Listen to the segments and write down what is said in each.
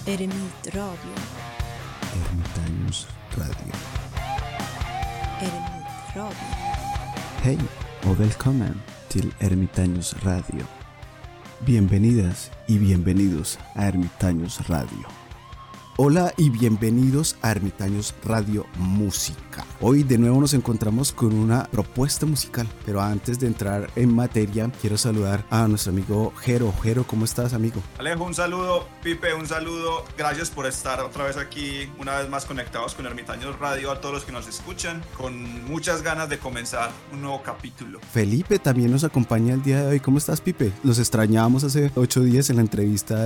Eremit Radio. Ermitaños Radio. Eremit Radio. Hej och välkommen till Ermitaños Radio. Bienvenidas y bienvenidos a Ermitaños Radio. Hola y bienvenidos a Ermitaños Radio Música. Hoy de nuevo nos encontramos con una propuesta musical, pero antes de entrar en materia quiero saludar a nuestro amigo Jero. Jero, ¿cómo estás, amigo? Alejo, un saludo. Pipe, un saludo. Gracias por estar otra vez aquí, una vez más conectados con Ermitaños Radio, a todos los que nos escuchan, con muchas ganas de comenzar un nuevo capítulo. Felipe también nos acompaña el día de hoy. ¿Cómo estás, Pipe? Los extrañábamos hace 8 días en la entrevista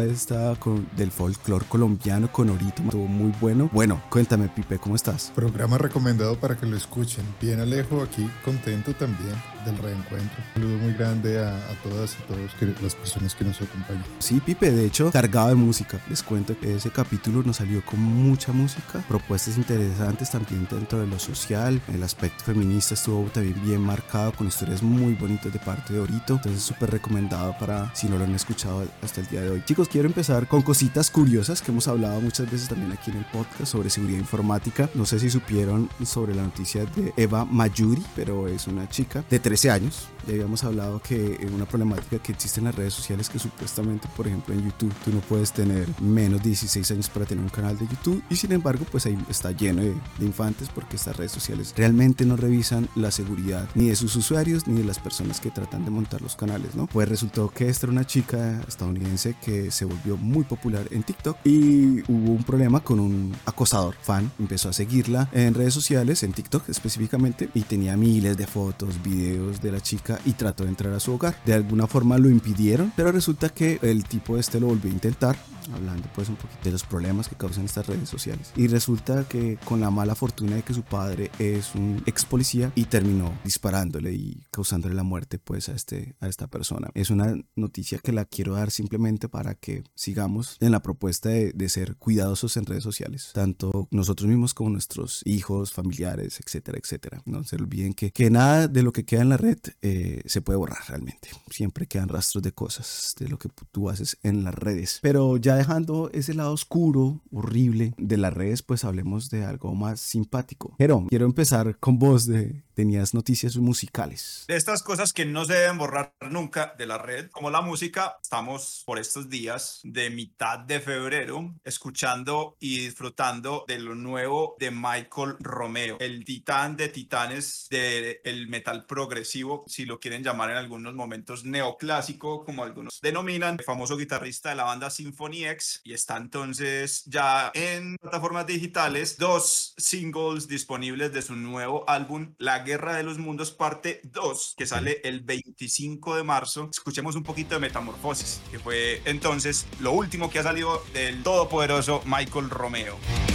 del folclore colombiano con Orito. Estuvo muy bueno. Bueno, cuéntame, Pipe, ¿cómo estás? Programa recomendado para que lo escuchen. Bien, Alejo, aquí contento también del reencuentro. Un saludo muy grande a todas y todos las personas que nos acompañan. Sí, Pipe, de hecho, cargado de música. Les cuento que ese capítulo nos salió con mucha música, propuestas interesantes también dentro de lo social. El aspecto feminista estuvo también bien marcado, con historias muy bonitas de parte de Orito. Entonces, súper recomendado para si no lo han escuchado hasta el día de hoy. Chicos, quiero empezar con cositas curiosas que hemos hablado muchas veces también aquí en el podcast sobre seguridad informática. No sé si supieron sobre la noticia de Eva Mayuri, pero es una chica de 13 años. Ya habíamos hablado que una problemática que existe en las redes sociales, que supuestamente, por ejemplo, en YouTube tú no puedes tener menos de 16 años para tener un canal de YouTube, y sin embargo pues ahí está lleno de infantes, porque estas redes sociales realmente no revisan la seguridad ni de sus usuarios ni de las personas que tratan de montar los canales, ¿no? Pues resultó que esta era una chica estadounidense que se volvió muy popular en TikTok y hubo un problema con un acosador fan. Empezó a seguirla en redes sociales, en TikTok específicamente, y tenía miles de fotos, videos de la chica, y trató de entrar a su hogar. De alguna forma lo impidieron, pero resulta que el tipo lo volvió a intentar, hablando pues un poquito de los problemas que causan estas redes sociales, y resulta que con la mala fortuna de que su padre es un ex policía, y terminó disparándole y causándole la muerte pues a esta persona. Es una noticia que la quiero dar simplemente para que sigamos en la propuesta de ser cuidadosos en redes sociales, tanto nosotros mismos como nuestros hijos, familiares, etcétera, etcétera. No se olviden que nada de lo que queda en la red se puede borrar realmente. Siempre quedan rastros de cosas, de lo que tú haces en las redes. Pero ya dejando ese lado oscuro, horrible de las redes, pues hablemos de algo más simpático. Pero quiero empezar con vos. Tenías noticias musicales. De estas cosas que no se deben borrar nunca de la red, como la música, estamos por estos días de mitad de febrero escuchando y disfrutando de lo nuevo de Michael Romeo, el titán de titanes del metal progresivo, si lo quieren llamar en algunos momentos neoclásico, como algunos denominan, el famoso guitarrista de la banda Symphony X, y está entonces ya en plataformas digitales 2 singles disponibles de su nuevo álbum La Guerra de los Mundos parte 2, que sale el 25 de marzo. Escuchemos un poquito de Metamorfosis, que fue entonces lo último que ha salido del todopoderoso Michael Romeo.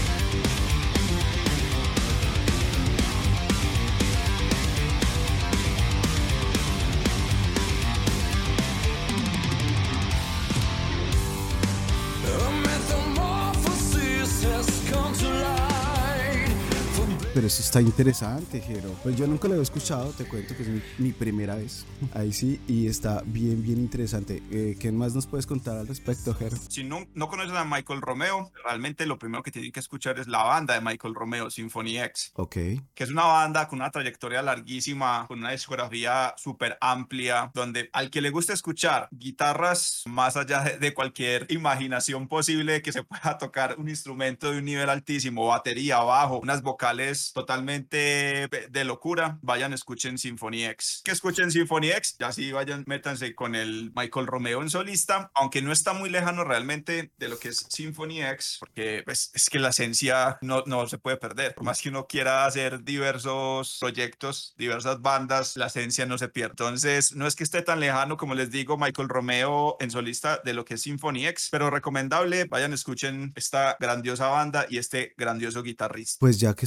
Pero eso está interesante, Jero. Pues yo nunca lo había escuchado, te cuento que es mi primera vez. Ahí sí, y está bien, bien interesante. ¿Qué más nos puedes contar al respecto, Jero? Si no conocen a Michael Romeo, realmente lo primero que tienen que escuchar es la banda de Michael Romeo, Symphony X. Ok. Que es una banda con una trayectoria larguísima, con una discografía súper amplia, donde al que le gusta escuchar guitarras más allá de cualquier imaginación posible que se pueda tocar un instrumento de un nivel altísimo, batería, bajo, unas vocales totalmente de locura, vayan, escuchen Symphony X. Que escuchen Symphony X, ya sí vayan, métanse con el Michael Romeo en solista, aunque no está muy lejano realmente de lo que es Symphony X, porque pues, es que la esencia no se puede perder. Por más que uno quiera hacer diversos proyectos, diversas bandas, la esencia no se pierde. Entonces, no es que esté tan lejano, como les digo, Michael Romeo en solista de lo que es Symphony X, pero recomendable, vayan, escuchen esta grandiosa banda y este grandioso guitarrista. Pues ya que estamos con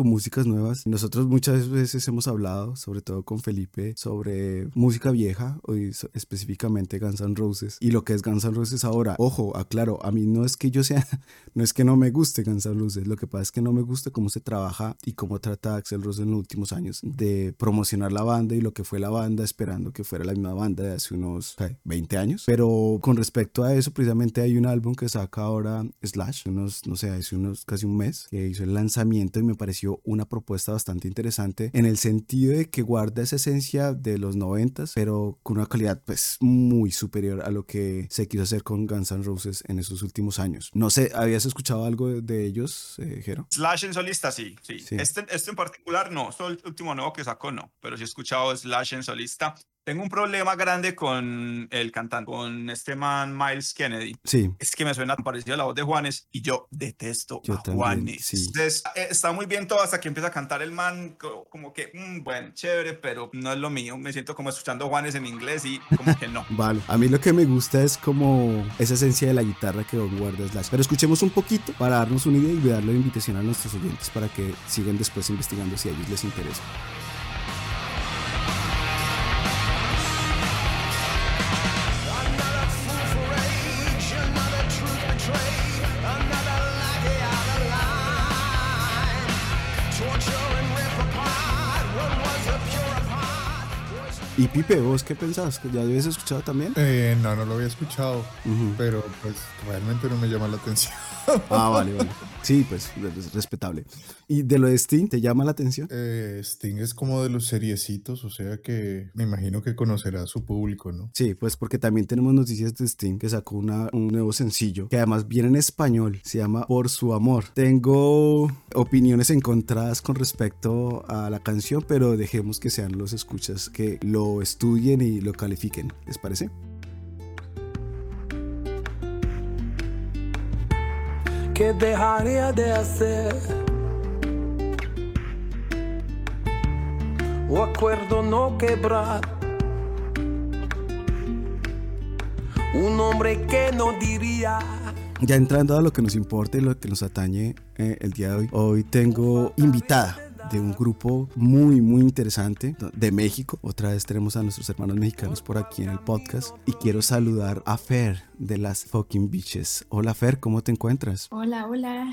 músicas nuevas. Nosotros muchas veces hemos hablado, sobre todo con Felipe, sobre música vieja, hoy específicamente Guns N' Roses, y lo que es Guns N' Roses ahora. Ojo, aclaro, a mí no es que yo sea, no es que no me guste Guns N' Roses, lo que pasa es que no me gusta cómo se trabaja y cómo trata Axl Rose en los últimos años de promocionar la banda y lo que fue la banda, esperando que fuera la misma banda de hace unos 20 años. Pero con respecto a eso, precisamente hay un álbum que saca ahora Slash, no sé, hace casi un mes, que hizo el lanzamiento y me pareció una propuesta bastante interesante en el sentido de que guarda esa esencia de los 90s, pero con una calidad pues muy superior a lo que se quiso hacer con Guns N' Roses en esos últimos años. No sé, ¿habías escuchado algo de ellos, Jero? Slash en solista, sí. Sí. Este en particular no, esto el último nuevo que sacó no, pero sí he escuchado Slash en solista. Tengo un problema grande con el cantante, con este man Miles Kennedy. Sí. Es que me suena parecido a la voz de Juanes y yo detesto Yo a también, Juanes. sí. Entonces, está muy bien todo hasta que empieza a cantar el man, como que, bueno, chévere, pero no es lo mío. Me siento como escuchando Juanes en inglés y como que no. Vale, a mí lo que me gusta es como esa esencia de la guitarra que guarda Slash. Pero escuchemos un poquito para darnos una idea y darle la invitación a nuestros oyentes para que sigan después investigando si a ellos les interesa. Y Pipe, ¿vos qué pensás? ¿Ya lo habías escuchado también? No lo había escuchado, pero pues realmente no me llama la atención. Vale. Sí, pues es respetable. ¿Y de lo de Sting, te llama la atención? Sting es como de los seriecitos, o sea que me imagino que conocerá a su público, ¿no? Sí, pues porque también tenemos noticias de Sting que sacó un nuevo sencillo que además viene en español, se llama Por su amor. Tengo opiniones encontradas con respecto a la canción, pero dejemos que sean los escuchas que lo estudien y lo califiquen, ¿les parece? ¿Qué dejaría de hacer? O acuerdo no quebrar. Un hombre que no diría. Ya entrando a lo que nos importa y lo que nos atañe el día de hoy, hoy tengo invitada de un grupo muy interesante de México. Otra vez tenemos a nuestros hermanos mexicanos por aquí en el podcast y quiero saludar a Fer de las Fucking Bitches. Hola Fer, ¿cómo te encuentras? Hola,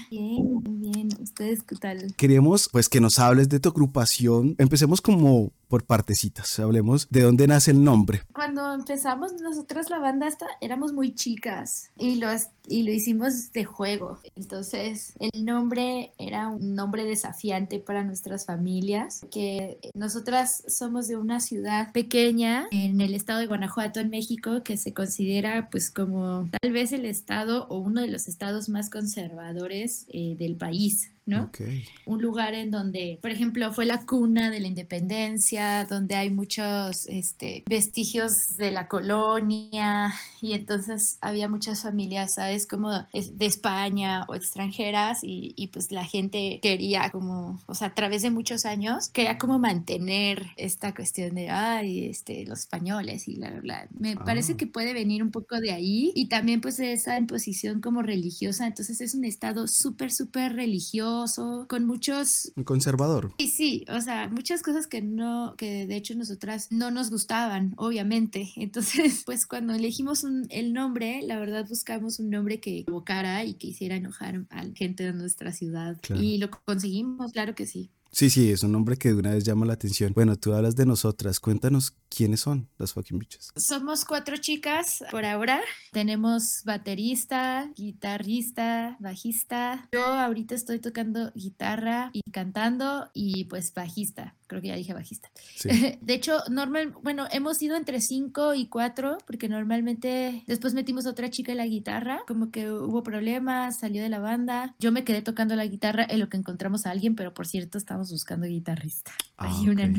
bien, ¿ustedes qué tal? Queríamos pues que nos hables de tu agrupación. Empecemos como por partecitas, hablemos de dónde nace el nombre. Cuando empezamos nosotros la banda éramos muy chicas y lo hicimos de juego. Entonces el nombre era un nombre desafiante para nuestras familias, que nosotras somos de una ciudad pequeña en el estado de Guanajuato, en México, que se considera pues como tal vez el estado o uno de los estados más conservadores del país, ¿no? Okay. Un lugar en donde, por ejemplo, fue la cuna de la independencia, donde hay muchos vestigios de la colonia, y entonces había muchas familias, ¿sabes? Como de España o extranjeras, y pues la gente quería como, o sea, a través de muchos años, quería como mantener esta cuestión de, los españoles y bla. Me parece que puede venir un poco de ahí, y también pues de esa imposición como religiosa. Entonces es un estado súper religioso, con muchos... Muy conservador. Sí, o sea, muchas cosas que de hecho nosotras no nos gustaban, obviamente. Entonces, pues cuando elegimos el nombre, la verdad buscamos un nombre que evocara y que hiciera enojar a la gente de nuestra ciudad. Claro. Y lo conseguimos, claro que sí. Sí, es un nombre que de una vez llama la atención. Bueno, tú hablas de nosotras, cuéntanos quiénes son las Fucking Bitches. Somos 4 chicas por ahora. Tenemos baterista, guitarrista, bajista. Yo ahorita estoy tocando guitarra y cantando, y pues bajista. Creo que ya dije bajista. Sí. De hecho, hemos ido entre 5 y 4, porque normalmente después metimos a otra chica en la guitarra, como que hubo problemas, salió de la banda. Yo me quedé tocando la guitarra en lo que encontramos a alguien, pero por cierto estamos buscando guitarrista. Hay un anuncio.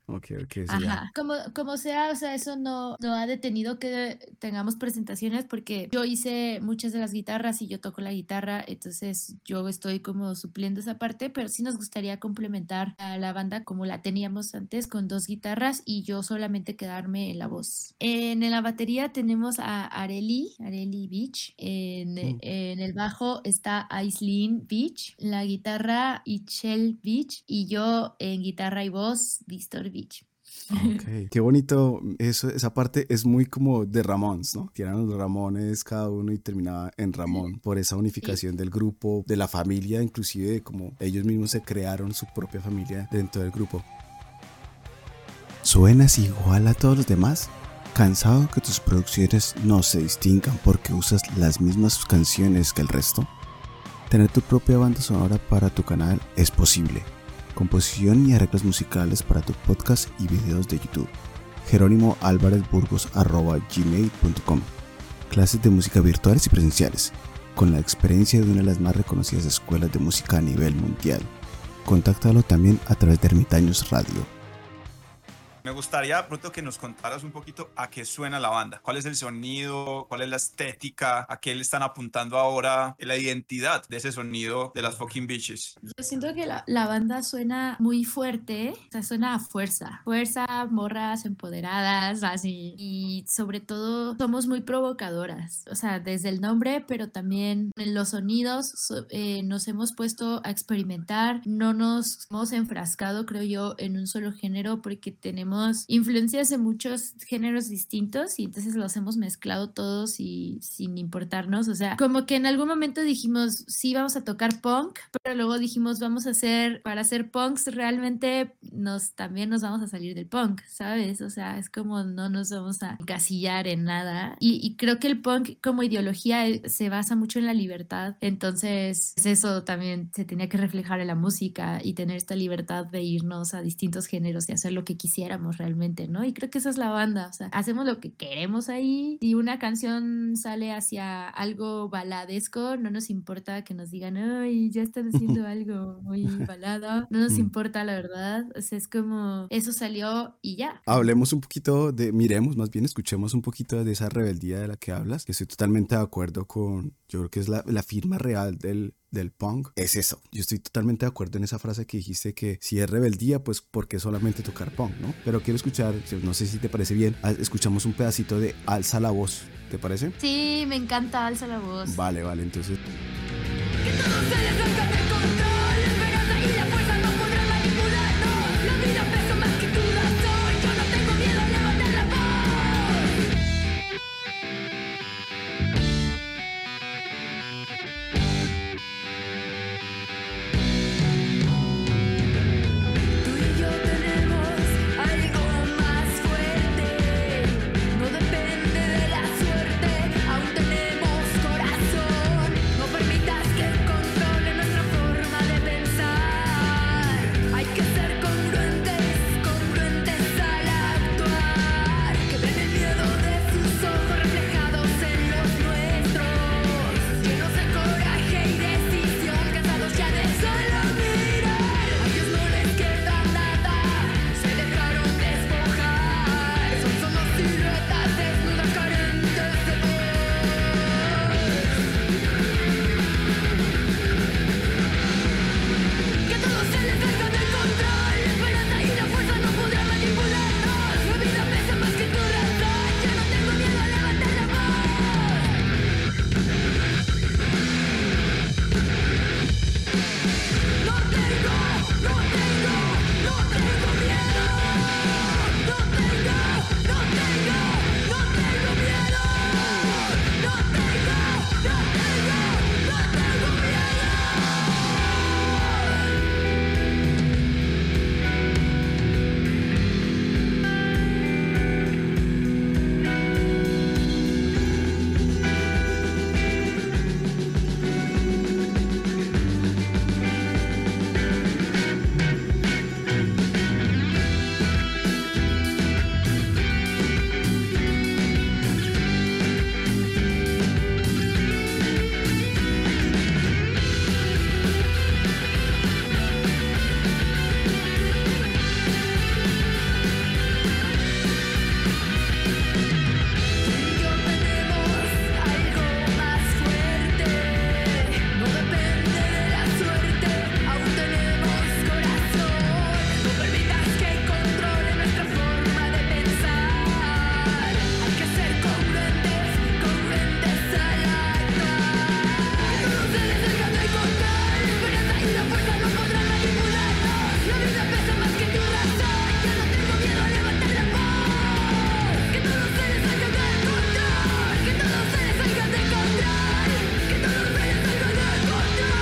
Ok, sí, ya. Ajá, como sea, o sea, eso no ha detenido que tengamos presentaciones porque yo hice muchas de las guitarras y yo toco la guitarra, entonces yo estoy como supliendo esa parte, pero sí nos gustaría complementar a la banda como la teníamos antes con 2 guitarras y yo solamente quedarme en la voz. En la batería tenemos a Areli Beach, Mm. en el bajo está Aislinn Beach, la guitarra Ichel Beach y yo en guitarra y voz Víctor Beach. Ok, qué bonito. Eso, esa parte es muy como de Ramones, ¿no? Que eran los Ramones cada uno y terminaba en Ramón. Por esa Sí. unificación del grupo, de la familia, inclusive de como ellos mismos se crearon su propia familia dentro del grupo. ¿Suenas igual a todos los demás? ¿Cansado que tus producciones no se distingan porque usas las mismas canciones que el resto? Tener tu propia banda sonora para tu canal es posible. Composición y arreglos musicales para tu podcast y videos de YouTube. jeronimoalvarezburgos@gmail.com. Clases de música virtuales y presenciales, con la experiencia de una de las más reconocidas escuelas de música a nivel mundial. Contáctalo también a través de Ermitaños Radio. Me gustaría pronto que nos contaras un poquito a qué suena la banda, cuál es el sonido, cuál es la estética, a qué le están apuntando ahora, la identidad de ese sonido de las fucking bitches. Yo siento que la banda suena muy fuerte, o sea, suena a fuerza, morras empoderadas, así, y sobre todo somos muy provocadoras, o sea, desde el nombre, pero también en los sonidos nos hemos puesto a experimentar, no nos hemos enfrascado, creo yo, en un solo género porque tenemos influencias de muchos géneros distintos y entonces los hemos mezclado todos y sin importarnos, o sea, como que en algún momento dijimos, sí, vamos a tocar punk, pero luego dijimos, para hacer punks realmente también nos vamos a salir del punk, ¿sabes? O sea, es como no nos vamos a encasillar en nada y creo que el punk como ideología se basa mucho en la libertad, entonces eso también se tenía que reflejar en la música y tener esta libertad de irnos a distintos géneros y hacer lo que quisiéramos realmente, ¿no? Y creo que esa es la banda, o sea, hacemos lo que queremos ahí. Si una canción sale hacia algo baladesco, no nos importa que nos digan, ay, ya están haciendo algo muy balada, no nos importa, la verdad, o sea, es como, eso salió y ya. Hablemos un poquito miremos, más bien escuchemos un poquito de esa rebeldía de la que hablas, que estoy totalmente de acuerdo con, yo creo que es la firma real del punk, es eso. Yo estoy totalmente de acuerdo en esa frase que dijiste que si es rebeldía, pues ¿por qué solamente tocar punk, no? Pero quiero escuchar, no sé si te parece bien, escuchamos un pedacito de Alza la voz, ¿te parece? Sí, me encanta Alza la voz. Vale, entonces... Que todo se les escape el control, la esperanza y la fuerza no podrán manipularnos. La vida pesa más que tu razón, yo no tengo miedo a levantar la voz. Tú y yo tenemos algo más fuerte, no depende de la suerte, aún tenemos corazón. No permitas que controle nuestra forma La vida pesa más que tu razón. Yo no tengo miedo a levantar la voz. Que todo se les salga de control. Que todo se les salga de control. Que todo se les salga de control.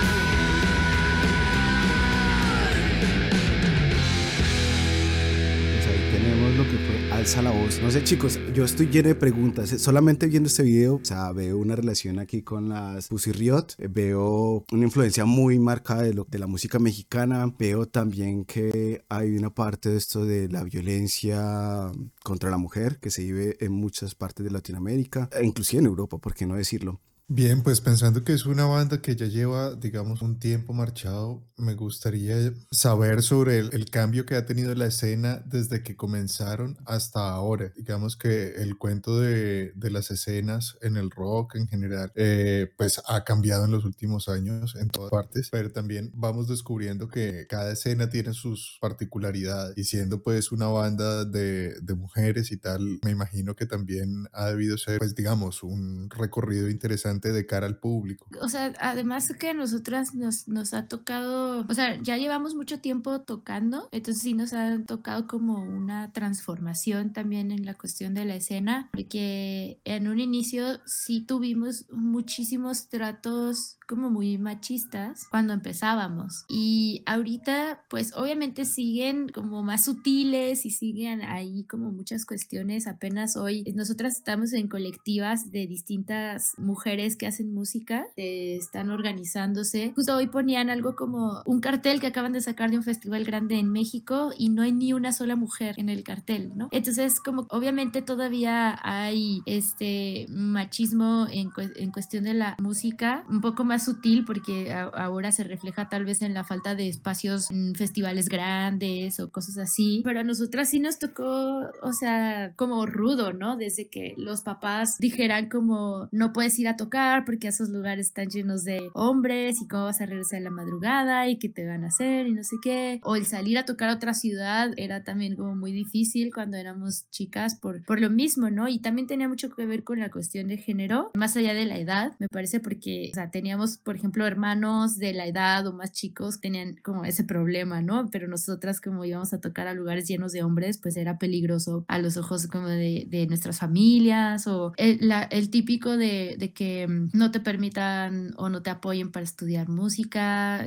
Pues ahí tenemos lo que fue Alza la Voz. No sé, chicos, yo estoy lleno de preguntas. Solamente viendo este video, o sea, veo una relación aquí con las Pussy Riot, veo una influencia muy marcada de la música mexicana, veo también que hay una parte de esto de la violencia contra la mujer que se vive en muchas partes de Latinoamérica, e inclusive en Europa, ¿por qué no decirlo? Bien, pues pensando que es una banda que ya lleva, digamos, un tiempo marchado, me gustaría saber sobre el cambio que ha tenido la escena desde que comenzaron hasta ahora. Digamos que el cuento de las escenas en el rock en general, pues ha cambiado en los últimos años en todas partes, pero también vamos descubriendo que cada escena tiene sus particularidades y siendo pues una banda de mujeres y tal, me imagino que también ha debido ser, pues digamos, un recorrido interesante de cara al público. O sea, además que a nosotras nos ha tocado, o sea, ya llevamos mucho tiempo tocando, entonces sí nos ha tocado como una transformación también en la cuestión de la escena, porque en un inicio sí tuvimos muchísimos tratos como muy machistas cuando empezábamos, y ahorita pues obviamente siguen como más sutiles y siguen ahí como muchas cuestiones. Apenas hoy nosotras estamos en colectivas de distintas mujeres que hacen música, están organizándose. Justo hoy ponían algo como un cartel que acaban de sacar de un festival grande en México y no hay ni una sola mujer en el cartel, ¿no? Entonces como obviamente todavía hay este machismo en cuestión de la música, un poco más sutil porque ahora se refleja tal vez en la falta de espacios en festivales grandes o cosas así, pero a nosotras sí nos tocó, o sea, como rudo, ¿no? Desde que los papás dijeran como no puedes ir a tocar porque esos lugares están llenos de hombres y cómo vas a regresar en la madrugada y qué te van a hacer y no sé qué, o el salir a tocar a otra ciudad era también como muy difícil cuando éramos chicas por lo mismo, ¿no? Y también tenía mucho que ver con la cuestión de género, más allá de la edad, me parece, porque, o sea, teníamos, por ejemplo, hermanos de la edad o más chicos que tenían como ese problema, ¿no? Pero nosotras como íbamos a tocar a lugares llenos de hombres, pues era peligroso a los ojos como de nuestras familias, o el típico de que no te permitan o no te apoyen para estudiar música,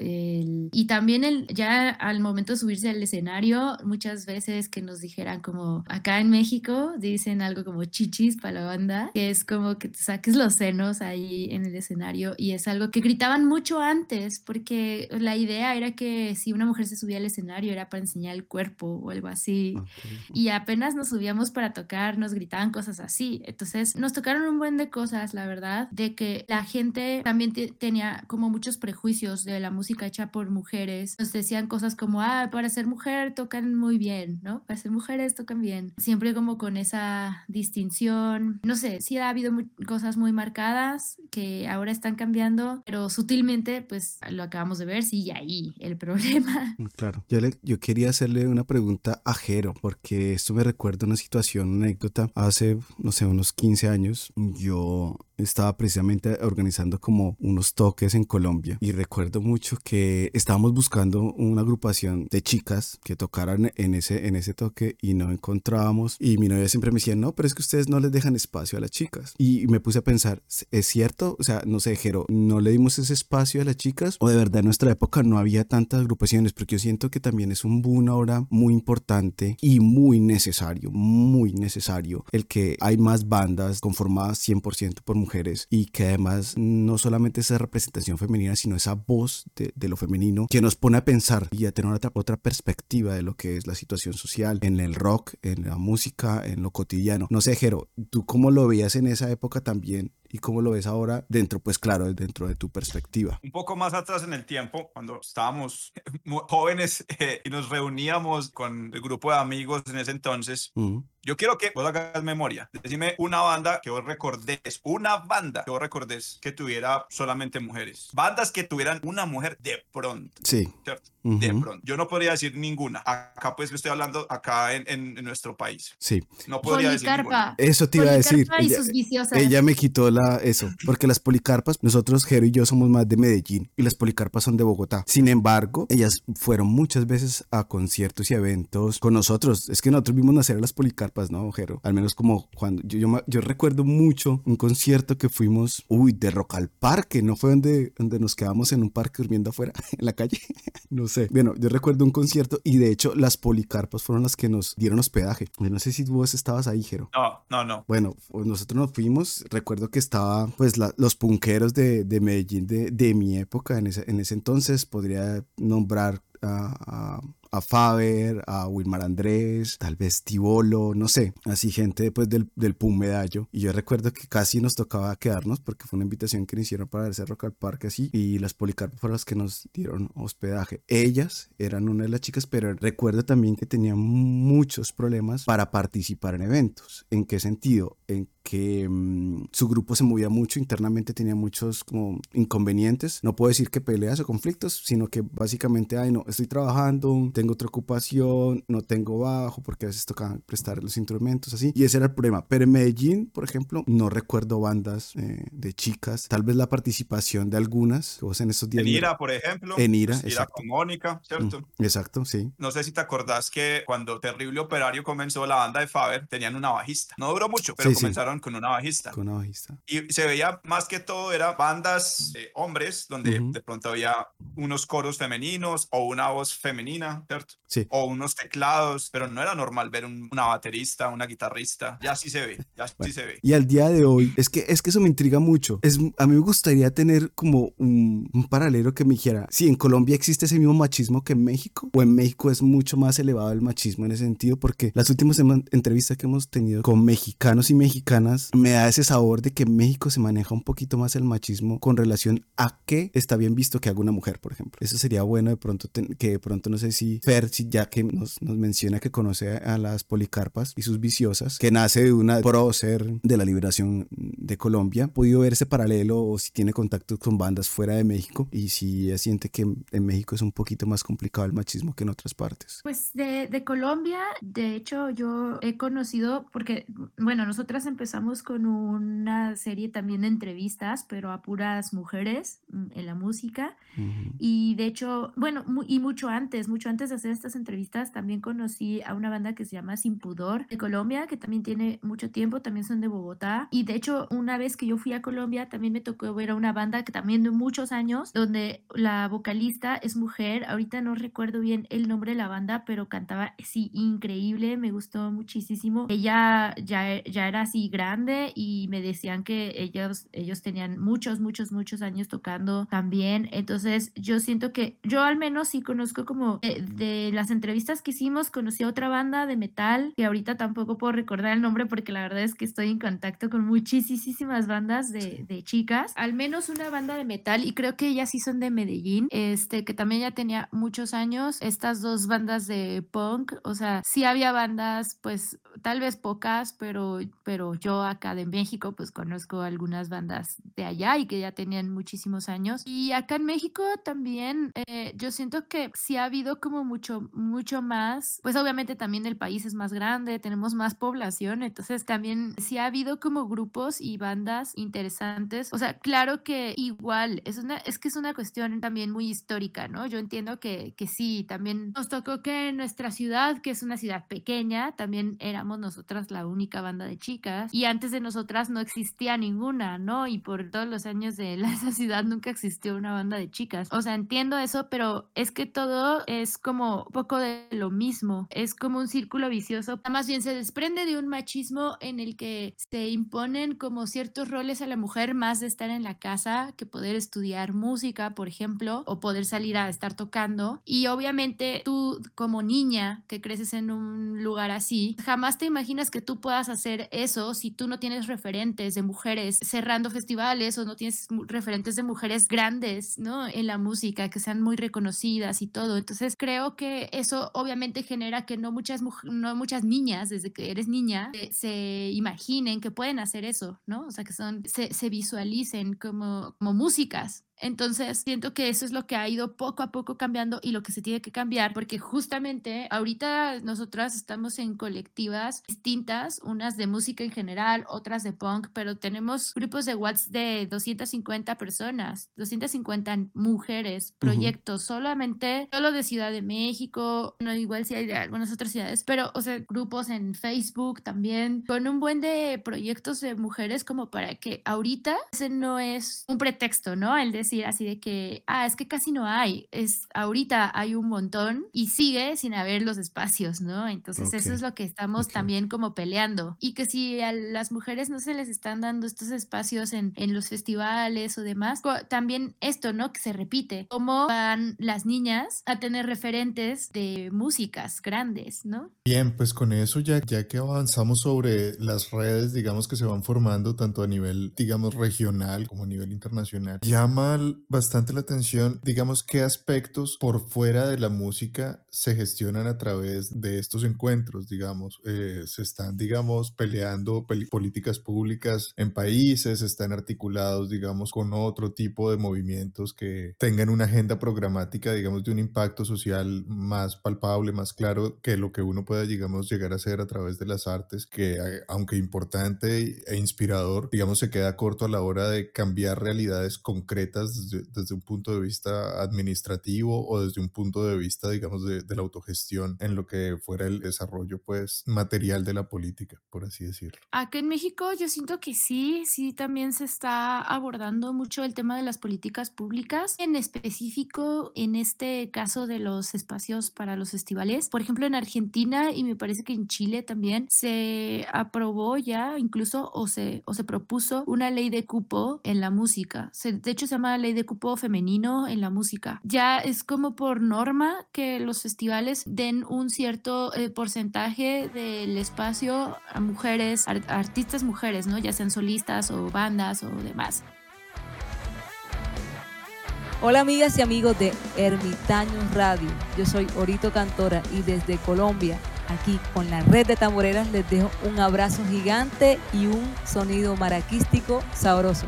y también ya al momento de subirse al escenario, muchas veces que nos dijeran como, acá en México dicen algo como chichis para la banda, que es como que te saques los senos ahí en el escenario, y es algo que gritaban mucho antes, porque la idea era que si una mujer se subía al escenario era para enseñar el cuerpo o algo así, y apenas nos subíamos para tocar nos gritaban cosas así. Entonces nos tocaron un buen de cosas, la verdad, de que la gente también tenía como muchos prejuicios de la música hecha por mujeres. Nos decían cosas como, para ser mujer tocan muy bien, ¿no? Para ser mujeres tocan bien. Siempre como con esa distinción. No sé, sí ha habido cosas muy marcadas que ahora están cambiando, pero sutilmente, pues lo acabamos de ver, sí, y ahí el problema. Claro, yo quería hacerle una pregunta a Jero, porque esto me recuerda una situación, una anécdota. Hace, no sé, unos 15 años, yo estaba precisamente organizando como unos toques en Colombia y recuerdo mucho que estábamos buscando una agrupación de chicas que tocaran en ese toque y no encontrábamos, y mi novia siempre me decía, no, pero es que ustedes no les dejan espacio a las chicas, y me puse a pensar, ¿es cierto? O sea, no sé, Jero, ¿no le dimos ese espacio a las chicas o de verdad en nuestra época no había tantas agrupaciones? Porque yo siento que también es un boom ahora muy importante y muy necesario el que hay más bandas conformadas 100% por mujeres, y que además no solamente esa representación femenina, sino esa voz de lo femenino que nos pone a pensar y a tener otra perspectiva de lo que es la situación social en el rock, en la música, en lo cotidiano. No sé, Jero, ¿tú cómo lo veías en esa época también y cómo lo ves ahora dentro, pues claro, dentro de tu perspectiva? Un poco más atrás en el tiempo, cuando estábamos muy jóvenes y nos reuníamos con el grupo de amigos en ese entonces, yo quiero que vos hagas memoria. Decime una banda que vos recordés que tuviera solamente mujeres. Bandas que tuvieran una mujer de pronto. Sí. ¿Cierto? De Ujú. pronto, yo no podría decir ninguna. Acá pues estoy hablando acá en nuestro país. Sí, No podría decir ninguna. Policarpa. eso te iba a decir. Policarpa y sus Ella viciosas. me quitó eso, porque las policarpas, nosotros, Jero y yo, somos más de Medellín y las policarpas son de Bogotá. Sin embargo, ellas fueron muchas veces a conciertos y eventos con nosotros. Es que nosotros vimos nacer a las policarpas, ¿no, Jero? Al menos como cuando yo recuerdo mucho un concierto que fuimos, de Rock al Parque, ¿no fue donde nos quedamos en un parque durmiendo afuera, en la calle? No sé. Bueno, yo recuerdo un concierto y de hecho las policarpas fueron las que nos dieron hospedaje. Yo no sé si vos estabas ahí, Jero. No. Bueno, pues nosotros nos fuimos, recuerdo que estaba pues los punqueros de Medellín de mi época, en ese entonces podría nombrar a Faber, a Wilmar Andrés, tal vez Tibolo, no sé, así gente pues del Pum Medallo. Y yo recuerdo que casi nos tocaba quedarnos porque fue una invitación que nos hicieron para irse a Rock al Parque así, y las policarpas fueron las que nos dieron hospedaje. Ellas eran una de las chicas, pero recuerdo también que tenían muchos problemas para participar en eventos. ¿En qué sentido? En que su grupo se movía mucho, internamente tenía muchos como inconvenientes, no puedo decir que peleas o conflictos, sino que básicamente, ay no, estoy trabajando, tengo otra ocupación, no tengo bajo, porque a veces toca prestar los instrumentos así, y ese era el problema. Pero en Medellín, por ejemplo, no recuerdo bandas de chicas, tal vez la participación de algunas, que vos en estos días... En Ira, por ejemplo. En Ira, pues, Ira exacto. con Mónica, ¿cierto? Exacto, sí. No sé si te acordás que cuando Terrible Operario comenzó la banda de Faber, tenían una bajista. No duró mucho, pero Sí, sí. comenzaron con una bajista. Con una bajista. Y se veía más que todo, era bandas de hombres, donde Ujú. de pronto había unos coros femeninos o una voz femenina, ¿cierto? Sí. O unos teclados, pero no era normal ver una baterista, una guitarrista. Ya sí se ve, ya sí Bueno, se ve. y al día de hoy, es que eso me intriga mucho. A mí me gustaría tener como un paralelo que me dijera, si en Colombia existe ese mismo machismo que en México, o en México es mucho más elevado el machismo en ese sentido, porque las últimas entrevistas que hemos tenido con mexicanos y mexicanas me da ese sabor de que en México se maneja un poquito más el machismo con relación a que está bien visto que haga una mujer, por ejemplo. Eso sería bueno de pronto, que de pronto no sé si Fer, ya que nos menciona que conoce a las policarpas y sus viciosas, que nace de una prócer de la liberación de Colombia, ha podido ver ese paralelo o si tiene contacto con bandas fuera de México y si ella siente que en México es un poquito más complicado el machismo que en otras partes. Pues de Colombia, de hecho, yo he conocido, porque, bueno, nosotras empezamos con una serie también de entrevistas, pero a puras mujeres en la música. Ujú. Y de hecho, bueno, y mucho antes de hacer estas entrevistas, también conocí a una banda que se llama Sin Pudor de Colombia, que también tiene mucho tiempo, también son de Bogotá. Y de hecho, una vez que yo fui a Colombia, también me tocó ver a una banda que también de muchos años, donde la vocalista es mujer. Ahorita no recuerdo bien el nombre de la banda, pero cantaba sí increíble, me gustó muchísimo. Ella ya era así grande y me decían que ellos tenían muchos años tocando también. Entonces yo siento que yo al menos sí conozco como de las entrevistas que hicimos, conocí a otra banda de metal que ahorita tampoco puedo recordar el nombre porque la verdad es que estoy en contacto con muchísimas bandas de chicas, al menos una banda de metal, y creo que ellas sí son de Medellín, que también ya tenía muchos años. Estas dos bandas de punk, o sea, sí había bandas, pues tal vez pocas, pero yo acá de México pues conozco algunas bandas de allá y que ya tenían muchísimos años. Y acá en México también yo siento que sí ha habido como mucho más, pues obviamente también el país es más grande, tenemos más población, entonces también sí ha habido como grupos y bandas interesantes. O sea, claro que igual es que es una cuestión también muy histórica, ¿no? Yo entiendo que sí, también nos tocó que en nuestra ciudad, que es una ciudad pequeña, también éramos nosotras la única banda de chicas y antes de nosotras no existía ninguna, ¿no? Y por todos los años de esa ciudad nunca existió una banda de chicas. O sea, entiendo eso, pero es que todo es como un poco de lo mismo, es como un círculo vicioso. Más bien se desprende de un machismo en el que se imponen como ciertos roles a la mujer, más de estar en la casa que poder estudiar música, por ejemplo, o poder salir a estar tocando. Y obviamente tú como niña que creces en un lugar así, jamás te imaginas que tú puedas hacer eso si tú no tienes referentes de mujeres cerrando festivales o no tienes referentes de mujeres grandes, ¿no? En la música, que sean muy reconocidas y todo. Entonces creo que eso obviamente genera que no muchas niñas, desde que eres niña, se imaginen que pueden hacer eso, ¿no? O sea, que se visualicen como músicas. Entonces, siento que eso es lo que ha ido poco a poco cambiando y lo que se tiene que cambiar, porque justamente ahorita nosotras estamos en colectivas distintas, unas de música en general, otras de punk, pero tenemos grupos de WhatsApp de 250 personas, 250 mujeres, Ujú. proyectos, solo de Ciudad de México, no, igual sí hay de algunas otras ciudades, pero, o sea, grupos en Facebook también, con un buen de proyectos de mujeres como para que ahorita ese no es un pretexto, ¿no? El decir así de que, es que casi no hay, es ahorita hay un montón y sigue sin haber los espacios, ¿no? Entonces Ok, eso es lo que estamos ok, ok. también como peleando y que si a las mujeres no se les están dando estos espacios en los festivales o demás, también esto, ¿no? Que se repite, cómo van las niñas a tener referentes de músicas grandes, ¿no? Bien, pues con eso ya que avanzamos sobre las redes, digamos que se van formando tanto a nivel, digamos, regional como a nivel internacional, llama bastante la atención, digamos, qué aspectos por fuera de la música se gestionan a través de estos encuentros, digamos, se están, digamos, peleando políticas públicas en países, están articulados, digamos, con otro tipo de movimientos que tengan una agenda programática, digamos, de un impacto social más palpable, más claro que lo que uno pueda, digamos, llegar a hacer a través de las artes, que aunque importante e inspirador, digamos, se queda corto a la hora de cambiar realidades concretas desde un punto de vista administrativo o desde un punto de vista, digamos, de la autogestión en lo que fuera el desarrollo, pues, material de la política, por así decirlo. Acá en México yo siento que sí también se está abordando mucho el tema de las políticas públicas, en específico en este caso de los espacios para los festivales. Por ejemplo, en Argentina y me parece que en Chile también se aprobó ya incluso o se propuso una ley de cupo en la música. De hecho, se llama ley de cupo femenino en la música. Ya es como por norma que los festivales den un cierto porcentaje del espacio a mujeres, artistas mujeres, ¿no? Ya sean solistas o bandas o demás. Hola amigas y amigos de Ermitaños Radio, yo soy Orito Cantora y desde Colombia, aquí con la red de tamboreras les dejo un abrazo gigante y un sonido maraquístico sabroso.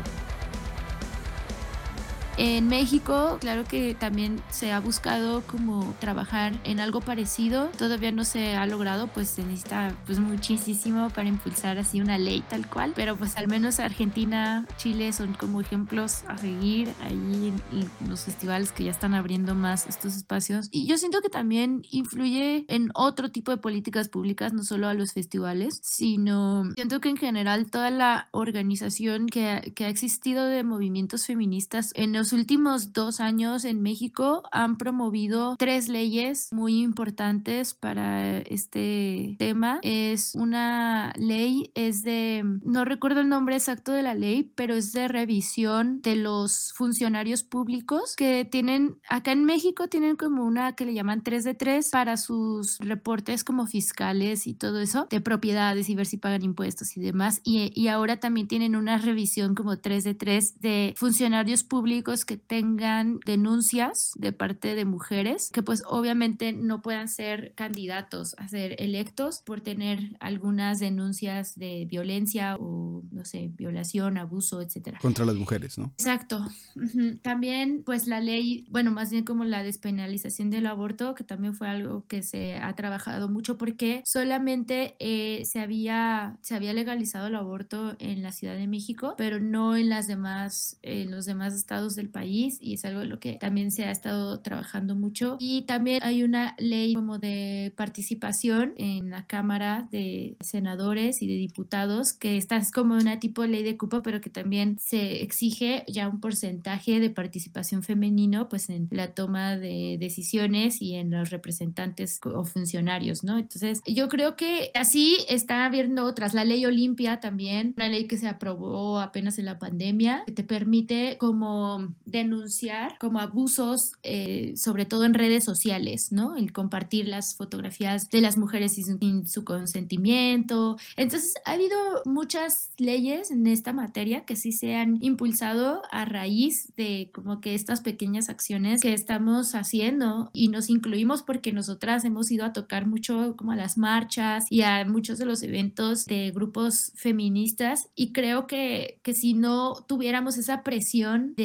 En México, claro que también se ha buscado como trabajar en algo parecido. Todavía no se ha logrado, pues se necesita pues muchísimo para impulsar así una ley tal cual. Pero pues al menos Argentina, Chile son como ejemplos a seguir ahí en los festivales que ya están abriendo más estos espacios. Y yo siento que también influye en otro tipo de políticas públicas, no solo a los festivales, sino siento que en general toda la organización que ha existido de movimientos feministas en los últimos 2 años en México han promovido 3 leyes muy importantes para este tema. Es una ley, no recuerdo el nombre exacto de la ley, pero es de revisión de los funcionarios públicos que tienen, acá en México tienen como una que le llaman 3 de 3 para sus reportes como fiscales y todo eso, de propiedades y ver si pagan impuestos y demás. Y ahora también tienen una revisión como 3 de 3 de funcionarios públicos que tengan denuncias de parte de mujeres que pues obviamente no puedan ser candidatos a ser electos por tener algunas denuncias de violencia o no sé, violación, abuso, etcétera. Contra las mujeres, ¿no? Exacto. Ujú. También pues la ley, bueno, más bien como la despenalización del aborto, que también fue algo que se ha trabajado mucho porque solamente se había legalizado el aborto en la Ciudad de México, pero no en los demás estados del país, y es algo en lo que también se ha estado trabajando mucho. Y también hay una ley como de participación en la Cámara de Senadores y de Diputados, que esta es como una tipo de ley de cupo, pero que también se exige ya un porcentaje de participación femenino pues en la toma de decisiones y en los representantes o funcionarios, ¿no? Entonces yo creo que así está habiendo otras. La ley Olimpia también, una ley que se aprobó apenas en la pandemia, que te permite como denunciar como abusos, sobre todo en redes sociales, ¿no? El compartir las fotografías de las mujeres sin su consentimiento. Entonces ha habido muchas leyes en esta materia que sí se han impulsado a raíz de como que estas pequeñas acciones que estamos haciendo, y nos incluimos porque nosotras hemos ido a tocar mucho como a las marchas y a muchos de los eventos de grupos feministas, y creo que si no tuviéramos esa presión de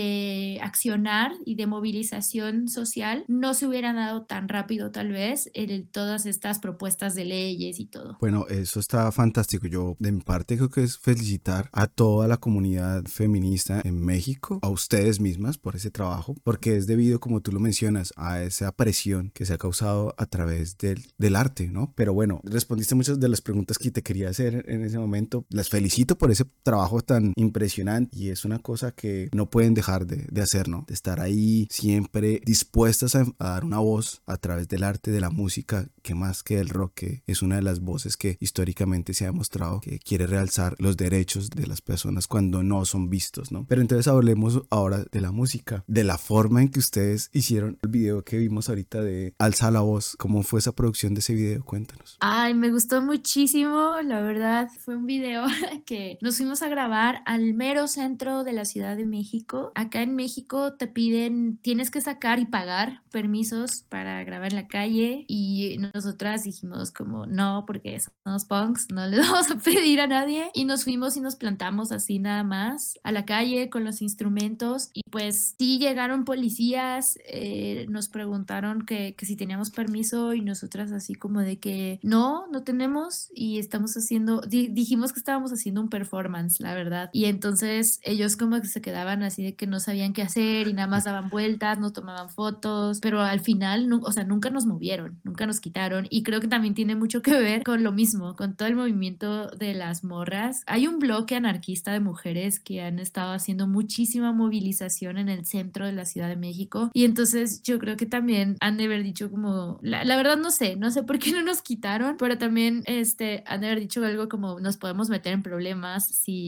de accionar y de movilización social no se hubieran dado tan rápido tal vez todas estas propuestas de leyes y todo. Bueno, eso está fantástico. Yo de mi parte creo que es felicitar a toda la comunidad feminista en México, a ustedes mismas por ese trabajo, porque es debido, como tú lo mencionas, a esa presión que se ha causado a través del arte, ¿no? Pero bueno, respondiste muchas de las preguntas que te quería hacer en ese momento. Las felicito por ese trabajo tan impresionante y es una cosa que no pueden dejar de hacer, ¿no? De estar ahí siempre dispuestas a dar una voz a través del arte, de la música, que más que el rock, que es una de las voces que históricamente se ha demostrado que quiere realzar los derechos de las personas cuando no son vistos, ¿no? Pero entonces hablemos ahora de la música, de la forma en que ustedes hicieron el video que vimos ahorita de Alza la Voz. ¿Cómo fue esa producción de ese video? Cuéntanos. Ay, me gustó muchísimo, la verdad. Fue un video que nos fuimos a grabar al mero centro de la Ciudad de México. Acá en México te piden, tienes que sacar y pagar permisos para grabar en la calle y nosotras dijimos como no, porque somos punks, no les vamos a pedir a nadie y nos fuimos y nos plantamos así nada más a la calle con los instrumentos y pues sí llegaron policías, nos preguntaron que si teníamos permiso y nosotras así como de que no tenemos y estamos haciendo, dijimos que estábamos haciendo un performance, la verdad, y entonces ellos como que se quedaban así de que no sabían qué hacer y nada más daban vueltas, no tomaban fotos, pero al final, o sea, nunca nos movieron, nunca nos quitaron y creo que también tiene mucho que ver con lo mismo, con todo el movimiento de las morras. Hay un bloque anarquista de mujeres que han estado haciendo muchísima movilización en el centro de la Ciudad de México y entonces yo creo que también han de haber dicho como, la verdad no sé por qué no nos quitaron, pero también han de haber dicho algo como nos podemos meter en problemas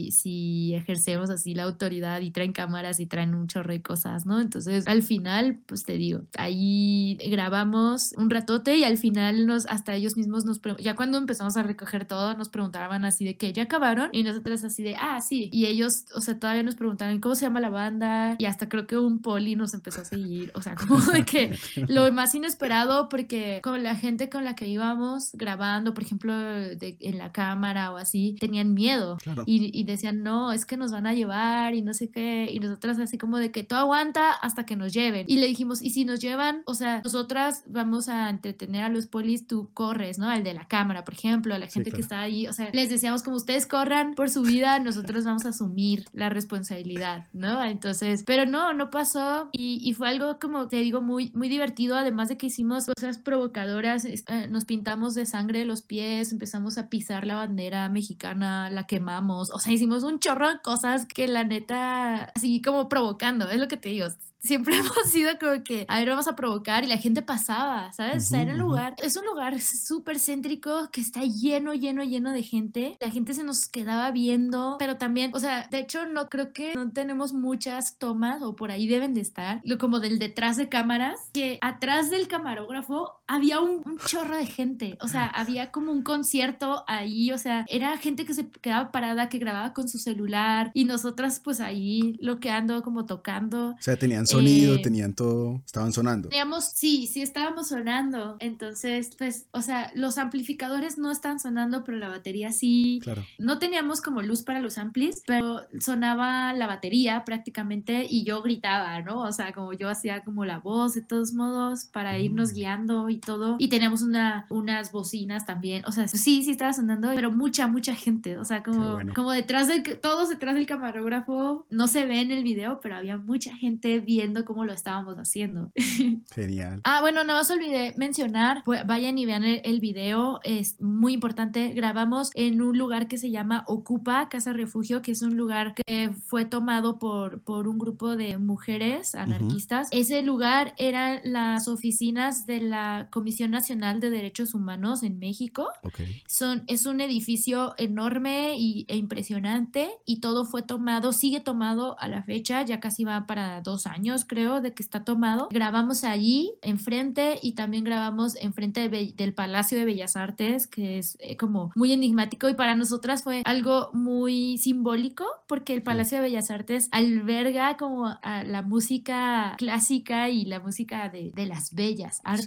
si ejercemos así la autoridad y traen cámaras y traen un chorro de cosas, ¿no? Entonces al final, pues te digo, ahí grabamos un ratote y al final hasta ellos mismos ya cuando empezamos a recoger todo nos preguntaban así de que ya acabaron y nosotros así de sí, y ellos, o sea, todavía nos preguntaban cómo se llama la banda y hasta creo que un poli nos empezó a seguir, o sea, como de que lo más inesperado porque con la gente con la que íbamos grabando, por ejemplo, en la cámara o así, tenían miedo. Claro. Y decían, no, es que nos van a llevar y no sé qué, y nosotras así como de que tú aguanta hasta que nos lleven. Y le dijimos, y si nos llevan, o sea, nosotras vamos a entretener a los polis, tú corres, ¿no? Al de la cámara, por ejemplo, a la gente que está ahí, o sea, les decíamos como ustedes corran por su vida, nosotros vamos a asumir la responsabilidad, ¿no? Entonces, pero no pasó y fue algo como te digo muy, muy divertido, además de que hicimos cosas provocadoras, nos pintamos de sangre los pies, empezamos a pisar la bandera mexicana, la quemamos, o sea, hicimos un chorro de cosas que la neta, así como provocando, es lo que te digo. Siempre hemos sido como que, a ver, vamos a provocar y la gente pasaba, ¿sabes? O sea, era un lugar, es un lugar súper céntrico que está lleno de gente. La gente se nos quedaba viendo, pero también, o sea, de hecho no creo que no tenemos muchas tomas o por ahí deben de estar, como del detrás de cámaras, que atrás del camarógrafo había un chorro de gente, o sea, había como un concierto ahí, o sea, era gente que se quedaba parada, que grababa con su celular y nosotras pues ahí loqueando, como tocando. O sea, tenían sonido, tenían todo, estaban sonando. Sí, estábamos sonando. Entonces, pues, o sea, los amplificadores no están sonando, pero la batería sí. Claro. No teníamos como luz para los amplis, pero sonaba la batería prácticamente y yo gritaba, ¿no? O sea, como yo hacía como la voz de todos modos para irnos guiando y todo. Y teníamos unas bocinas también. O sea, sí estaba sonando, pero mucha gente. O sea, como todos detrás del camarógrafo. No se ve en el video, pero había mucha gente viendo cómo lo estábamos haciendo. Genial. Bueno, nada más olvidé mencionar, vayan y vean el video, es muy importante. Grabamos en un lugar que se llama Ocupa, Casa Refugio, que es un lugar que fue tomado por un grupo de mujeres anarquistas. Ese lugar eran las oficinas de la Comisión Nacional de Derechos Humanos en México. Okay. Es un edificio enorme e impresionante y todo fue tomado, sigue tomado a la fecha, ya casi va para 2 años creo de que está tomado. Grabamos allí enfrente y también grabamos enfrente del Palacio de Bellas Artes, que es como muy enigmático y para nosotras fue algo muy simbólico porque el Palacio de Bellas Artes alberga como a la música clásica y la música de las bellas artes, ¿no?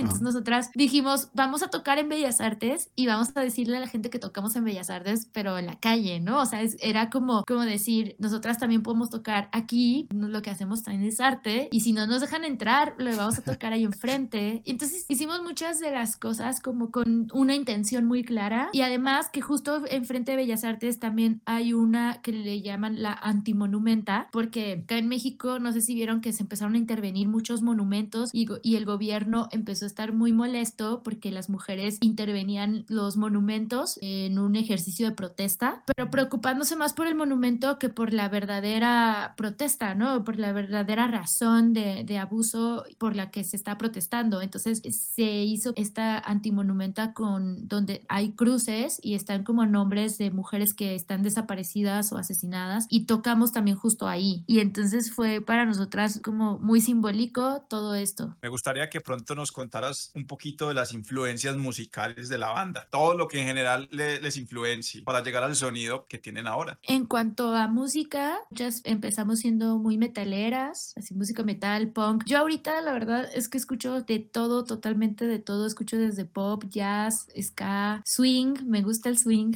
Entonces nosotras dijimos, vamos a tocar en Bellas Artes y vamos a decirle a la gente que tocamos en Bellas Artes, pero en la calle, ¿no? O sea, era como decir, nosotras también podemos tocar aquí, lo que hacemos también es arte, y si no nos dejan entrar, lo vamos a tocar ahí enfrente. Y entonces hicimos muchas de las cosas como con una intención muy clara, y además que justo enfrente de Bellas Artes también hay una que le llaman la antimonumenta, porque acá en México, no sé si vieron que se empezaron a intervenir muchos monumentos y el gobierno empezó a estar muy molesto porque las mujeres intervenían los monumentos en un ejercicio de protesta, pero preocupándose más por el monumento que por la verdadera protesta, ¿no? Por la verdadera razón de abuso por la que se está protestando. Entonces se hizo esta antimonumenta donde hay cruces y están como nombres de mujeres que están desaparecidas o asesinadas, y tocamos también justo ahí. Y entonces fue para nosotras como muy simbólico todo esto. Me gustaría que pronto nos contaras un poquito de las influencias musicales de la banda, todo lo que en general les influencia para llegar al sonido que tienen ahora. En cuanto a música, muchas empezamos siendo muy metaleras, así música metal, punk. Yo ahorita la verdad es que escucho de todo, totalmente de todo. Escucho desde pop, jazz, ska, swing, me gusta el swing.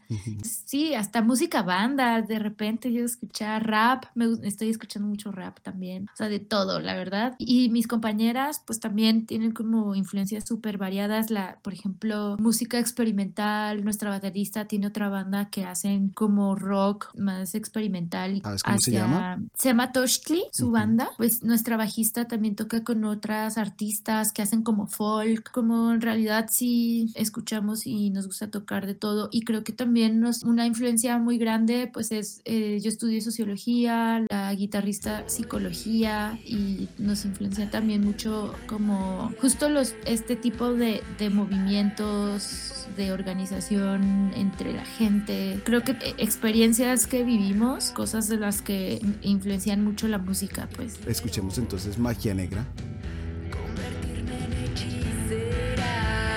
Sí, hasta música banda, de repente yo escuchar rap, estoy escuchando mucho rap también, o sea, de todo, la verdad. Y mis compañeras pues también tienen como influencias súper variadas, por ejemplo, música experimental. Nuestra baterista tiene otra banda que hacen como rock más experimental. ¿Sabes cómo se llama? Se llama Toshkli, su banda. Pues nuestra bajista también toca con otras artistas que hacen como folk, como en realidad sí escuchamos y nos gusta tocar de todo. Y creo que también una influencia muy grande pues es, yo estudié sociología, la guitarrista psicología, y nos influencia también mucho como justo este tipo de movimientos de organización entre la gente. Creo que experiencias que vivimos, cosas de las que influencian mucho la música, pues. Escuchemos entonces Magia Negra. Convertirme en hechicera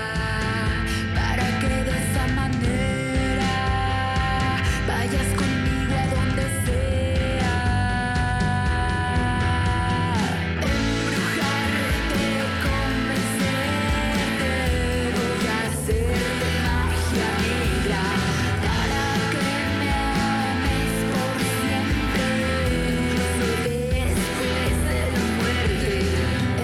para que de esa manera vayas conmigo a donde sea. Embrujarte, convencerte, voy a hacerte magia negra para que me ames por siempre, incluso después de la muerte.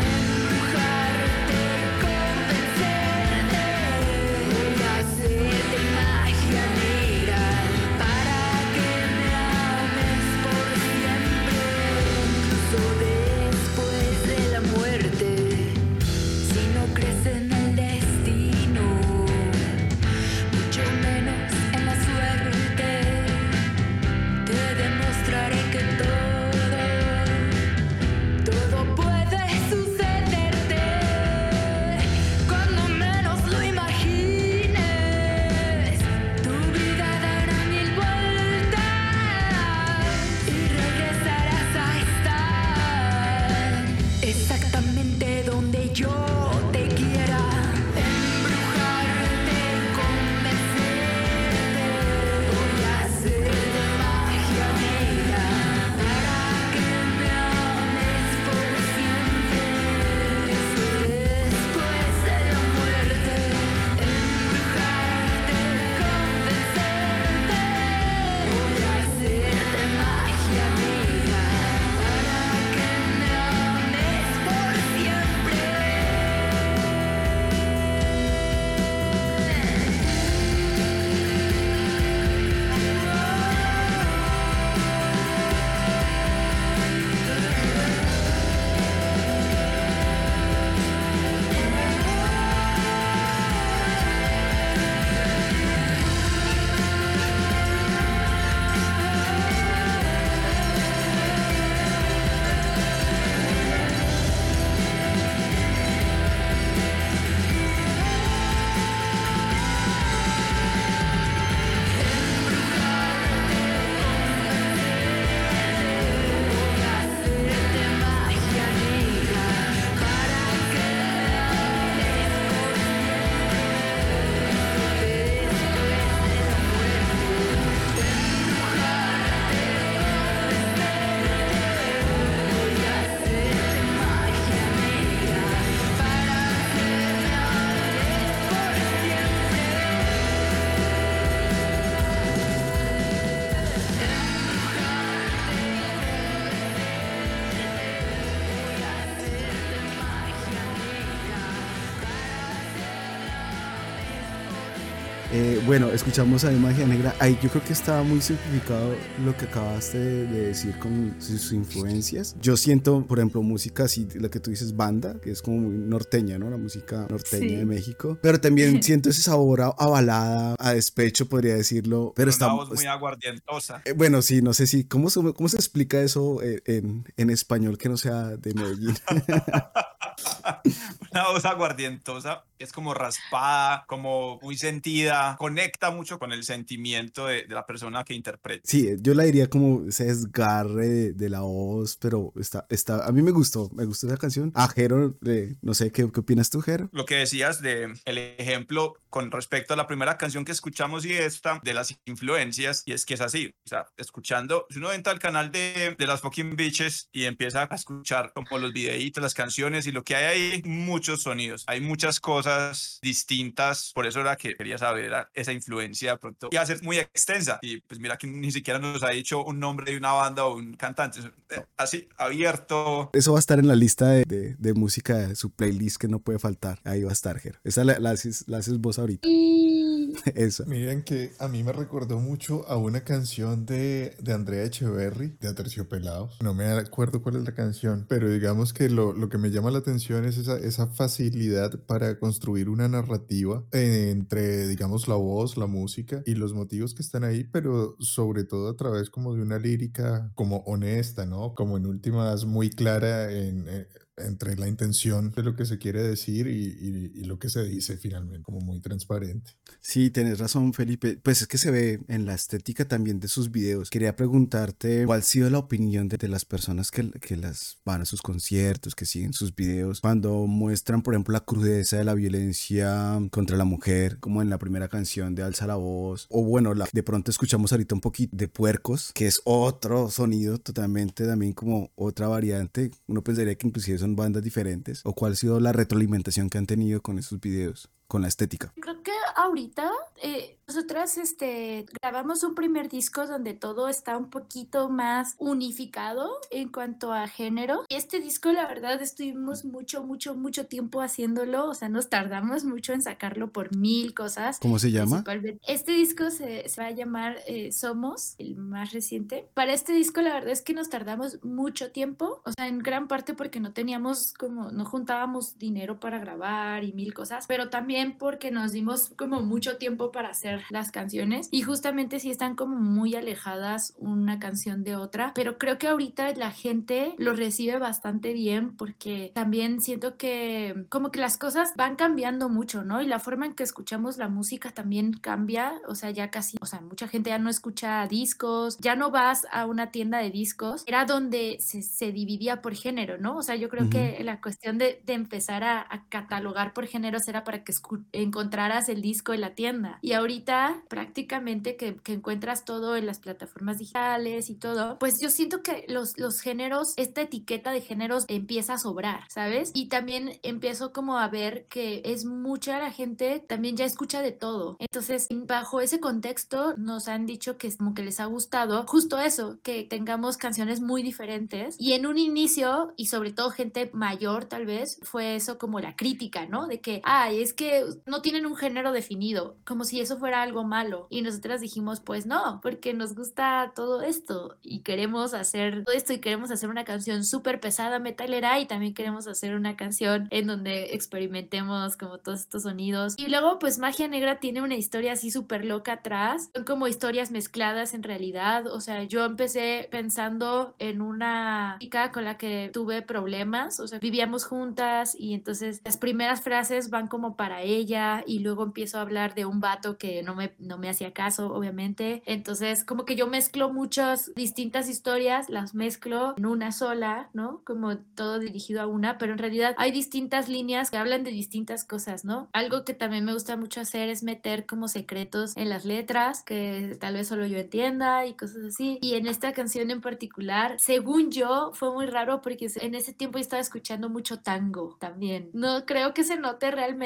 Bueno, escuchamos a Magia Negra. Ay, yo creo que estaba muy simplificado lo que acabaste de decir con sus influencias. Yo siento, por ejemplo, música así, la que tú dices, banda, que es como muy norteña, ¿no? La música norteña de Sí. México. Pero también siento ese sabor a balada, a despecho, podría decirlo. Pero Con está... una voz muy aguardientosa. Bueno, sí, no sé si... ¿Cómo se explica eso en español que no sea de Medellín? Una voz aguardientosa, es como raspada, como muy sentida, conecta mucho con el sentimiento de la persona que interpreta. Sí, yo la diría como ese desgarre de la voz, pero a mí me gustó esa canción. A Jero, no sé, ¿qué opinas tú, Jero? Lo que decías de el ejemplo con respecto a la primera canción que escuchamos y esta, de las influencias, y es que es así, o sea, escuchando, si uno entra al canal de las fucking bitches y empieza a escuchar como los videitos, las canciones y lo que hay ahí, muchos sonidos, hay muchas cosas distintas, por eso era que quería saber esa influencia de pronto, y a ser muy extensa, y pues mira que ni siquiera nos ha dicho un nombre de una banda o un cantante, así, abierto. Eso va a estar en la lista de música de su playlist que no puede faltar. Ahí va a estar, Jero. Esa la haces vos ahorita. Y Esa. Miren que a mí me recordó mucho a una canción de Andrea Echeverry, de Aterciopelados. No me acuerdo cuál es la canción, pero digamos que lo que me llama la atención es esa facilidad para construir una narrativa entre, digamos, la voz, la música y los motivos que están ahí, pero sobre todo a través como de una lírica como honesta, ¿no? Como en últimas muy clara entre la intención de lo que se quiere decir y lo que se dice finalmente, como muy transparente. Sí, tenés razón, Felipe. Pues es que se ve en la estética también de sus videos. Quería preguntarte cuál ha sido la opinión de las personas que las van a sus conciertos, que siguen sus videos, cuando muestran, por ejemplo, la crudeza de la violencia contra la mujer, como en la primera canción de Alza la Voz, o bueno, de pronto escuchamos ahorita un poquito de Puercos, que es otro sonido totalmente también como otra variante. Uno pensaría que inclusive son bandas diferentes. ¿O cuál ha sido la retroalimentación que han tenido con esos videos, con la estética? creo que ahorita nosotras grabamos un primer disco donde todo está un poquito más unificado en cuanto a género. Y este disco, la verdad, estuvimos mucho tiempo haciéndolo. O sea, nos tardamos mucho en sacarlo por mil cosas. ¿Cómo se llama? Principalmente, este disco se va a llamar Somos, el más reciente. Para este disco, la verdad es que nos tardamos mucho tiempo. O sea, en gran parte porque no juntábamos dinero para grabar y mil cosas, pero también porque nos dimos como mucho tiempo para hacer las canciones y justamente sí están como muy alejadas una canción de otra, pero creo que ahorita la gente lo recibe bastante bien porque también siento que como que las cosas van cambiando mucho, ¿no? Y la forma en que escuchamos la música también cambia, o sea, ya casi, o sea, mucha gente ya no escucha discos, ya no vas a una tienda de discos, era donde se dividía por género, ¿no? O sea, yo creo que la cuestión de empezar a catalogar por géneros era para que encontraras el disco en la tienda. Y ahorita prácticamente que encuentras todo en las plataformas digitales y todo, pues yo siento que los géneros, esta etiqueta de géneros empieza a sobrar, ¿sabes? Y también empiezo como a ver que es mucha la gente, también ya escucha de todo. Entonces, bajo ese contexto, nos han dicho que es como que les ha gustado justo eso, que tengamos canciones muy diferentes. Y en un inicio, y sobre todo gente mayor tal vez, fue eso como la crítica, ¿no? De que, ay, es que no tienen un género definido, como si eso fuera algo malo. Y nosotras dijimos, pues no, porque nos gusta todo esto y queremos hacer todo esto y queremos hacer una canción súper pesada, metalera, y también queremos hacer una canción en donde experimentemos como todos estos sonidos. Y luego, pues Magia Negra tiene una historia así súper loca atrás, son como historias mezcladas en realidad. O sea, yo empecé pensando en una chica con la que tuve problemas, o sea, vivíamos juntas y entonces las primeras frases van como para ella y luego empiezo a hablar de un vato que no me hacía caso, obviamente. Entonces, como que yo mezclo muchas distintas historias, las mezclo en una sola, ¿no? Como todo dirigido a una, pero en realidad hay distintas líneas que hablan de distintas cosas, ¿no? Algo que también me gusta mucho hacer es meter como secretos en las letras que tal vez solo yo entienda y cosas así. Y en esta canción en particular, según yo, fue muy raro porque en ese tiempo yo estaba escuchando mucho tango también. No creo que se note realmente mucho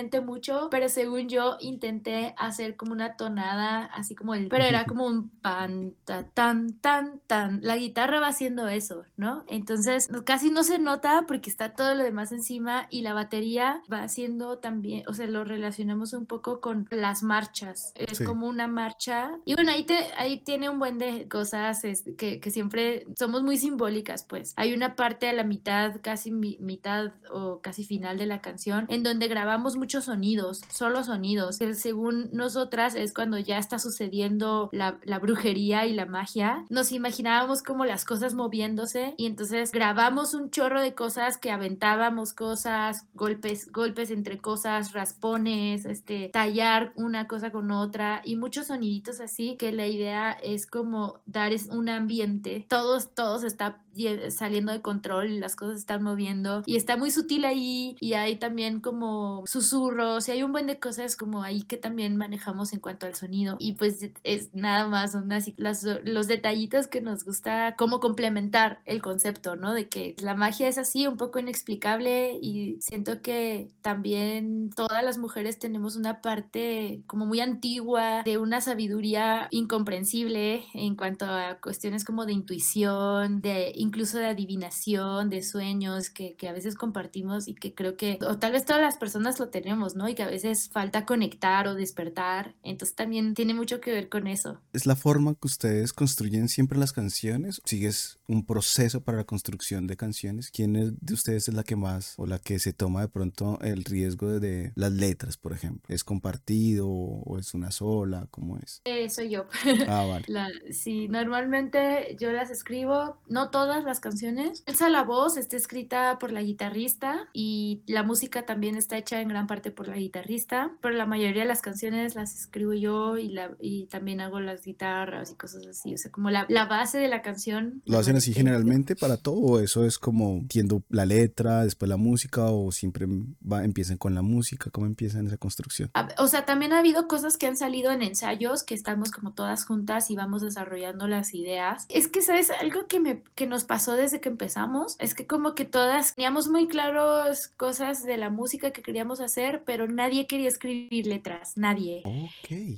mucho, pero según yo intenté hacer como una tonada, así como pero era como un pan, ta, tan, tan, tan. La guitarra va haciendo eso, ¿no? Entonces casi no se nota porque está todo lo demás encima y la batería va haciendo también, o sea, lo relacionamos un poco con las marchas. Es Sí. como una marcha. Y bueno, ahí tiene un buen de cosas que siempre somos muy simbólicas, pues. Hay una parte a la mitad, casi mitad o casi final de la canción, en donde grabamos muchos sonidos, solo sonidos, que según nosotras es cuando ya está sucediendo la brujería y la magia. Nos imaginábamos como las cosas moviéndose y entonces grabamos un chorro de cosas que aventábamos cosas, golpes entre cosas, raspones, tallar una cosa con otra y muchos soniditos así, que la idea es como dar un ambiente. Todos está saliendo de control y las cosas están moviendo y está muy sutil ahí y hay también como susurros y hay un buen de cosas como ahí que también manejamos en cuanto al sonido y pues es nada más son así los detallitos que nos gusta como complementar el concepto, ¿no? De que la magia es así un poco inexplicable y siento que también todas las mujeres tenemos una parte como muy antigua de una sabiduría incomprensible en cuanto a cuestiones como de intuición, incluso de adivinación, de sueños que a veces compartimos y que creo que, o tal vez todas las personas lo tenemos, ¿no? Y que a veces falta conectar o despertar. Entonces también tiene mucho que ver con eso. ¿Es la forma que ustedes construyen siempre las canciones? ¿Sigues un proceso para la construcción de canciones? ¿Quién de ustedes es la que más o la que se toma de pronto el riesgo de las letras, por ejemplo? ¿Es compartido o es una sola? ¿Cómo es? Soy yo. Ah, vale. Sí, normalmente yo las escribo, no todas las canciones. La voz está escrita por la guitarrista y la música también está hecha en gran parte por la guitarrista, pero la mayoría de las canciones las escribo yo y también hago las guitarras y cosas así. O sea, como la base de la canción. ¿Lo hacen así generalmente para todo o eso es como entiendo la letra, después la música o siempre empiezan con la música? ¿Cómo empiezan esa construcción? O sea, también ha habido cosas que han salido en ensayos que estamos como todas juntas y vamos desarrollando las ideas. Es que, ¿sabes? Algo que nos pasó desde que empezamos es que como que todas teníamos muy claros cosas de la música que queríamos hacer, pero nadie quería escribir letras, nadie. Ok.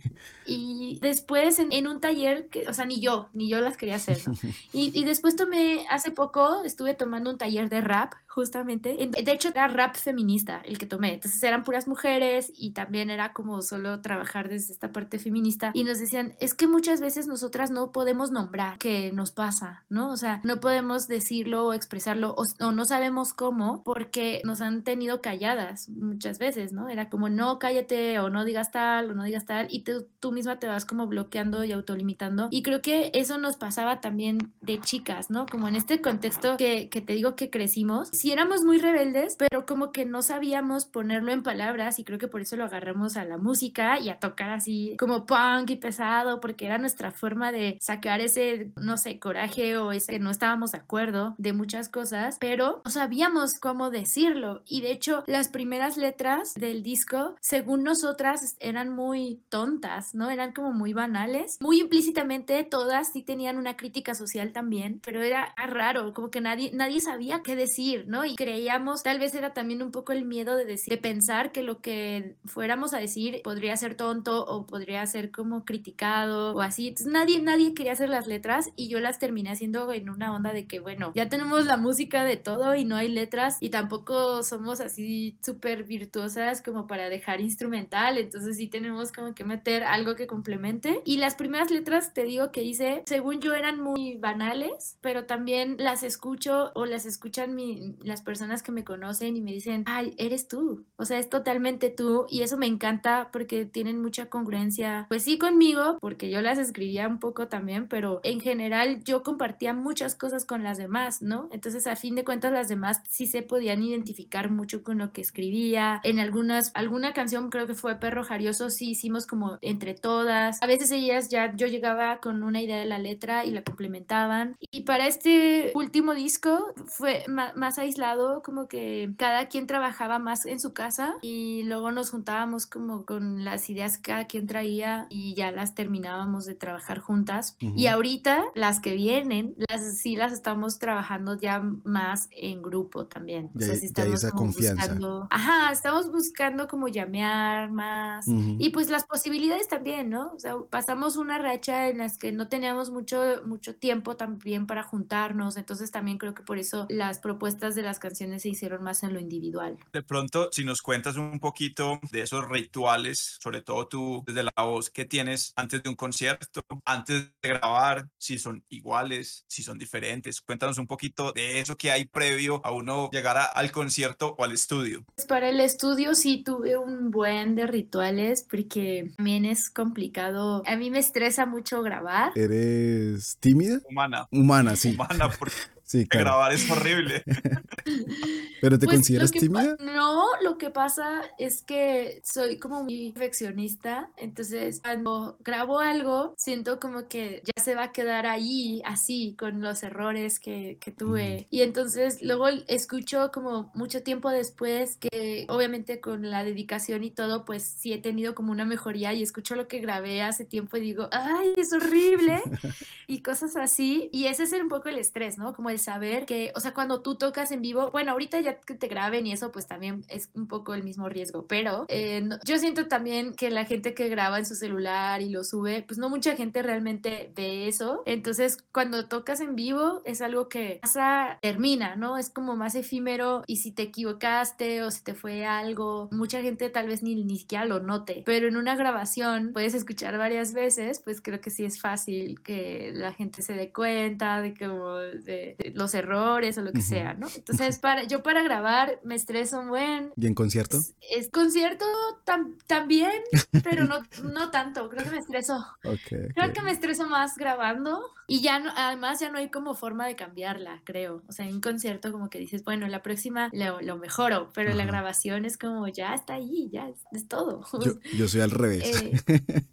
Y después en un taller, o sea, ni yo las quería hacer, ¿no? Y después hace poco estuve tomando un taller de rap, justamente. De hecho, era rap feminista el que tomé. Entonces eran puras mujeres y también era como solo trabajar desde esta parte feminista. Y nos decían, es que muchas veces nosotras no podemos nombrar qué nos pasa, ¿no? O sea, no podemos decirlo o expresarlo o no sabemos cómo porque nos han tenido calladas muchas veces, ¿no? Era como, no, cállate o no digas tal o no digas tal y tú misma te vas como bloqueando y autolimitando. Y creo que eso nos pasaba también de chicas, ¿no? Como en este contexto que te digo que crecimos, sí éramos muy rebeldes, pero como que no sabíamos ponerlo en palabras y creo que por eso lo agarramos a la música y a tocar así como punk y pesado, porque era nuestra forma de sacar ese, no sé, coraje o ese que no estábamos de acuerdo de muchas cosas, pero no sabíamos cómo decirlo. Y de hecho, las primeras letras del disco, según nosotras, eran muy tontas, ¿no? Eran como muy banales. Muy implícitamente todas sí tenían una crítica social también, pero era raro, como que nadie sabía qué decir, ¿no? Y creíamos, tal vez era también un poco el miedo de pensar que lo que fuéramos a decir podría ser tonto o podría ser como criticado o así. Entonces nadie quería hacer las letras y yo las terminé haciendo en una onda de que, bueno, ya tenemos la música de todo y no hay letras y tampoco somos así súper virtuosas como para dejar instrumental, entonces sí tenemos como que meter algo que complemente. Y las primeras letras, te digo que hice, según yo eran muy banales, pero también las escucho o las escuchan las personas que me conocen y me dicen, ay, eres tú, o sea, es totalmente tú y eso me encanta porque tienen mucha congruencia, pues sí conmigo, porque yo las escribía un poco también, pero en general yo compartía muchas cosas con las demás, ¿no? Entonces a fin de cuentas las demás sí se podían identificar mucho con lo que escribía. En alguna canción, creo que fue Perro Jarioso, sí hicimos como entre todas. A veces yo llegaba con una idea de la letra y la complementaban. Y para este último disco fue más aislado, como que cada quien trabajaba más en su casa y luego nos juntábamos como con las ideas que cada quien traía y ya las terminábamos de trabajar juntas. Y Ujú. ahorita las que vienen, sí las estamos trabajando ya más en grupo también. O sea, sí Ya hay estamos esa como confianza. buscando, ajá, estamos buscando como llamear más Ujú. y pues las posibilidades también, ¿no? O sea, pasamos una racha en las que no teníamos mucho tiempo también para juntarnos, entonces también creo que por eso las propuestas de las canciones se hicieron más en lo individual. De pronto, si nos cuentas un poquito de esos rituales, sobre todo tú desde la voz que tienes antes de un concierto, antes de grabar, si son iguales, si son diferentes, cuéntanos un poquito de eso que hay previo a uno llegar al concierto o al estudio. Pues para el estudio sí tuve un buen de rituales porque también es complicado. A mí me estresa mucho grabar. ¿Eres tímida? Humana, Humana, sí. humana, porque Sí, claro. grabar es horrible. ¿Pero te Pues consideras tímida? no, lo que pasa es que soy como muy perfeccionista, entonces cuando grabo algo siento como que ya se va a quedar ahí así con los errores que tuve y entonces luego escucho como mucho tiempo después que obviamente con la dedicación y todo pues sí he tenido como una mejoría y escucho lo que grabé hace tiempo y digo, ay, es horrible y cosas así. Y ese es un poco el estrés, ¿no? Como el saber que, o sea, cuando tú tocas en vivo, bueno, ahorita ya que te graben y eso, pues también es un poco el mismo riesgo, pero yo siento también que la gente que graba en su celular y lo sube, pues no mucha gente realmente ve eso. Entonces, cuando tocas en vivo es algo que pasa, termina, ¿no? Es como más efímero y si te equivocaste o si te fue algo, mucha gente tal vez ni siquiera lo note, pero en una grabación puedes escuchar varias veces, pues creo que sí es fácil que la gente se dé cuenta de, como de los errores o lo que Ujú. sea, ¿no? Entonces, yo para grabar me estreso un buen. ¿Y en concierto? Es concierto también, pero no tanto. Creo que me estreso. Ok, Creo que ok. me estreso más grabando y ya no, además ya no hay como forma de cambiarla, creo. O sea, en un concierto como que dices, bueno, la próxima lo mejoro, pero la Ajá. grabación es como ya está ahí, ya es todo. Yo soy al revés. Eh,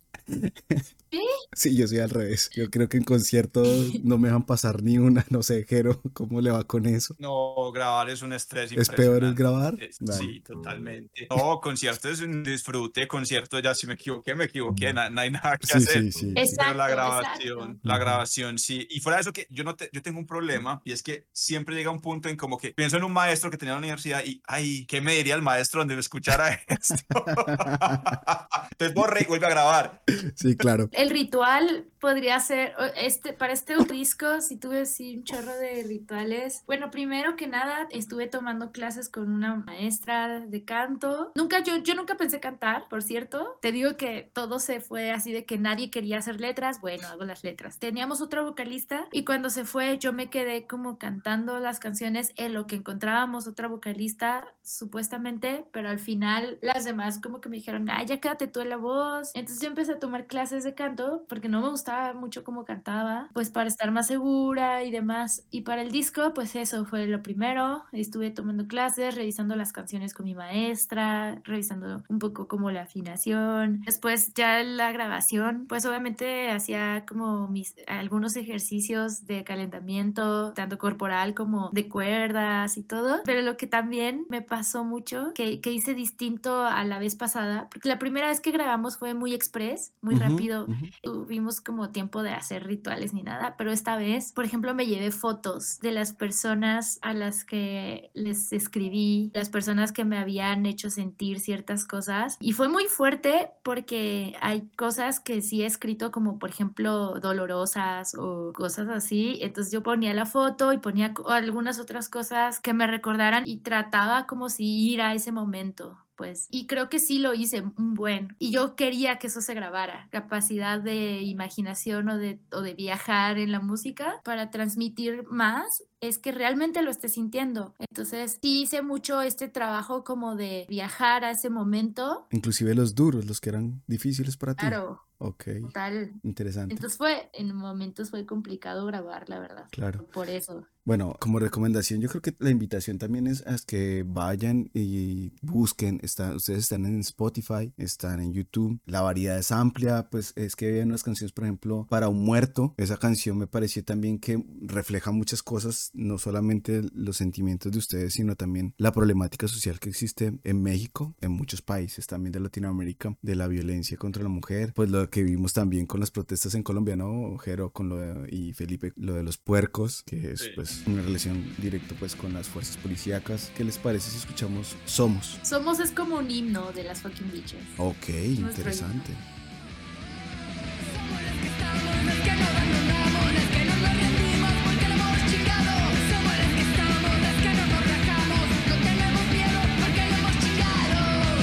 ¿Sí? Sí, yo soy al revés. Yo creo que en conciertos no me dejan pasar ni una. No sé, Jero, ¿cómo le va con eso? No, grabar es un estrés ¿Es peor el impresionante. grabar? Dale. Sí, totalmente. No, concierto es un disfrute, concierto ya si me equivoqué, no hay nada que Sí, hacer. sí, sí, sí. Pero Exacto, exacto. la Ujú. grabación sí. Y fuera de eso que yo no yo tengo un problema y es que siempre llega un punto en como que pienso en un maestro que tenía en la universidad y, ay, ¿qué me diría el maestro donde me escuchara esto? Entonces borre y vuelve a grabar. Sí, claro. El ritual podría ser, para este disco, si tuve sí un chorro de rituales. Bueno, primero que nada, estuve tomando clases con una maestra de canto. Yo nunca pensé cantar, por cierto. Te digo que todo se fue así de que nadie quería hacer letras. Bueno, hago las letras. Teníamos otra vocalista y cuando se fue yo me quedé como cantando las canciones en lo que encontrábamos otra vocalista, supuestamente, pero al final las demás como que me dijeron, ay, ya quédate tú en la voz. Entonces yo empecé a tomar clases de canto porque no me gustaba mucho cómo cantaba, pues para estar más segura y demás. Y para el disco, pues eso fue lo primero. Estuve tomando clases, revisando las canciones con mi maestra, revisando un poco como la afinación. Después ya la grabación, pues obviamente hacía como algunos ejercicios de calentamiento, tanto corporal como de cuerdas y todo. Pero lo que también me pasó mucho, que hice distinto a la vez pasada, porque la primera vez que grabamos fue muy express, muy Ujú, rápido, ujú. tuvimos como tiempo de hacer rituales ni nada, pero esta vez, por ejemplo, me llevé fotos de las personas a las que les escribí, las personas que me habían hecho sentir ciertas cosas y fue muy fuerte porque hay cosas que sí he escrito como por ejemplo dolorosas o cosas así, entonces yo ponía la foto y ponía algunas otras cosas que me recordaran y trataba como si ir a ese momento pues. Y creo que sí lo hice un buen. Y yo quería que eso se grabara. Capacidad de imaginación o de viajar en la música para transmitir más es que realmente lo esté sintiendo. Entonces, sí hice mucho este trabajo como de viajar a ese momento. Inclusive los duros, los que eran difíciles para ti. Claro, Ok, total. interesante. Entonces en momentos fue complicado grabar, la verdad. Claro. Por eso. Bueno, como recomendación, yo creo que la invitación también es a que vayan y busquen. Ustedes están en Spotify, están en YouTube. La variedad es amplia, pues es que hay unas canciones, por ejemplo, Para un muerto. Esa canción me pareció también que refleja muchas cosas pues no solamente los sentimientos de ustedes, sino también la problemática social que existe en México, en muchos países también de Latinoamérica, de la violencia contra la mujer, pues lo que vimos también con las protestas en Colombia, ¿no, Jero? Con y Felipe, lo de los puercos, que es pues una relación directa pues con las fuerzas policíacas. ¿Qué les parece si escuchamos Somos? Somos es como un himno de las fucking bitches. Ok, Nuestro interesante. Somos las que estamos, las que no abandonamos, las que no nos rendimos porque lo hemos chingado. Somos las que estamos, las que no nos rajamos, no tenemos miedo porque lo hemos chingado.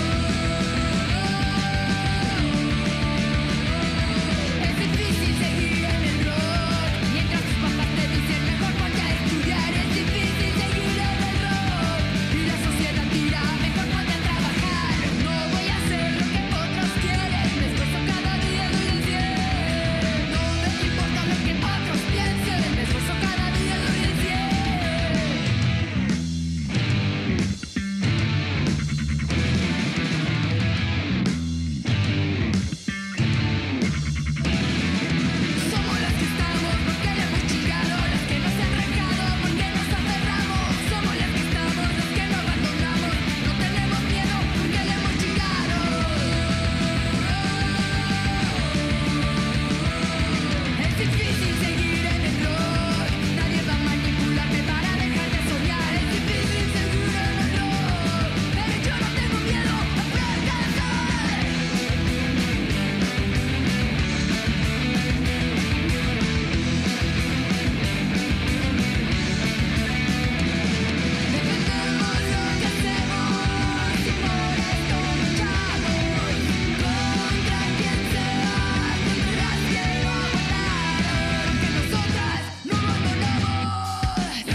Es difícil seguir en el rock mientras tus papás te dicen mejor ponte a estudiar. Es difícil seguir en el rock y la sociedad tira mejor ponte a trabajar. No voy a hacer lo que otros quieren, me esfuerzo cada día doy el 100. No me importa lo que otros piensen, me esfuerzo cada día doy el 100. Somos las que estamos porque le hemos chingado, las que no se han rajado porque nos aferramos. Somos las que estamos, las que no abandonamos, no tenemos miedo porque le hemos chingado. Es difícil seguir en el rock, nadie va a manipularme para dejar de soñar. Es difícil seguir en el rock, pero yo no tengo miedo a fracasar. Defendemos lo que hacemos y por esto luchamos contra quien sea, contra las que no votaron, que nosotras no abandonamos.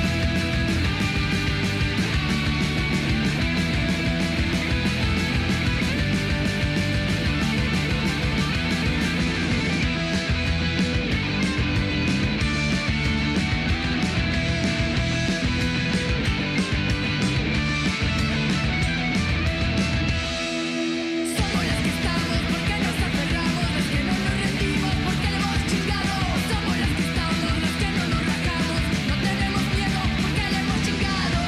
Somos las que estamos porque nos aferramos, las que no nos rendimos porque le hemos chingado. Somos las que estamos, las que no nos rajamos, no tenemos miedo porque le hemos chingado.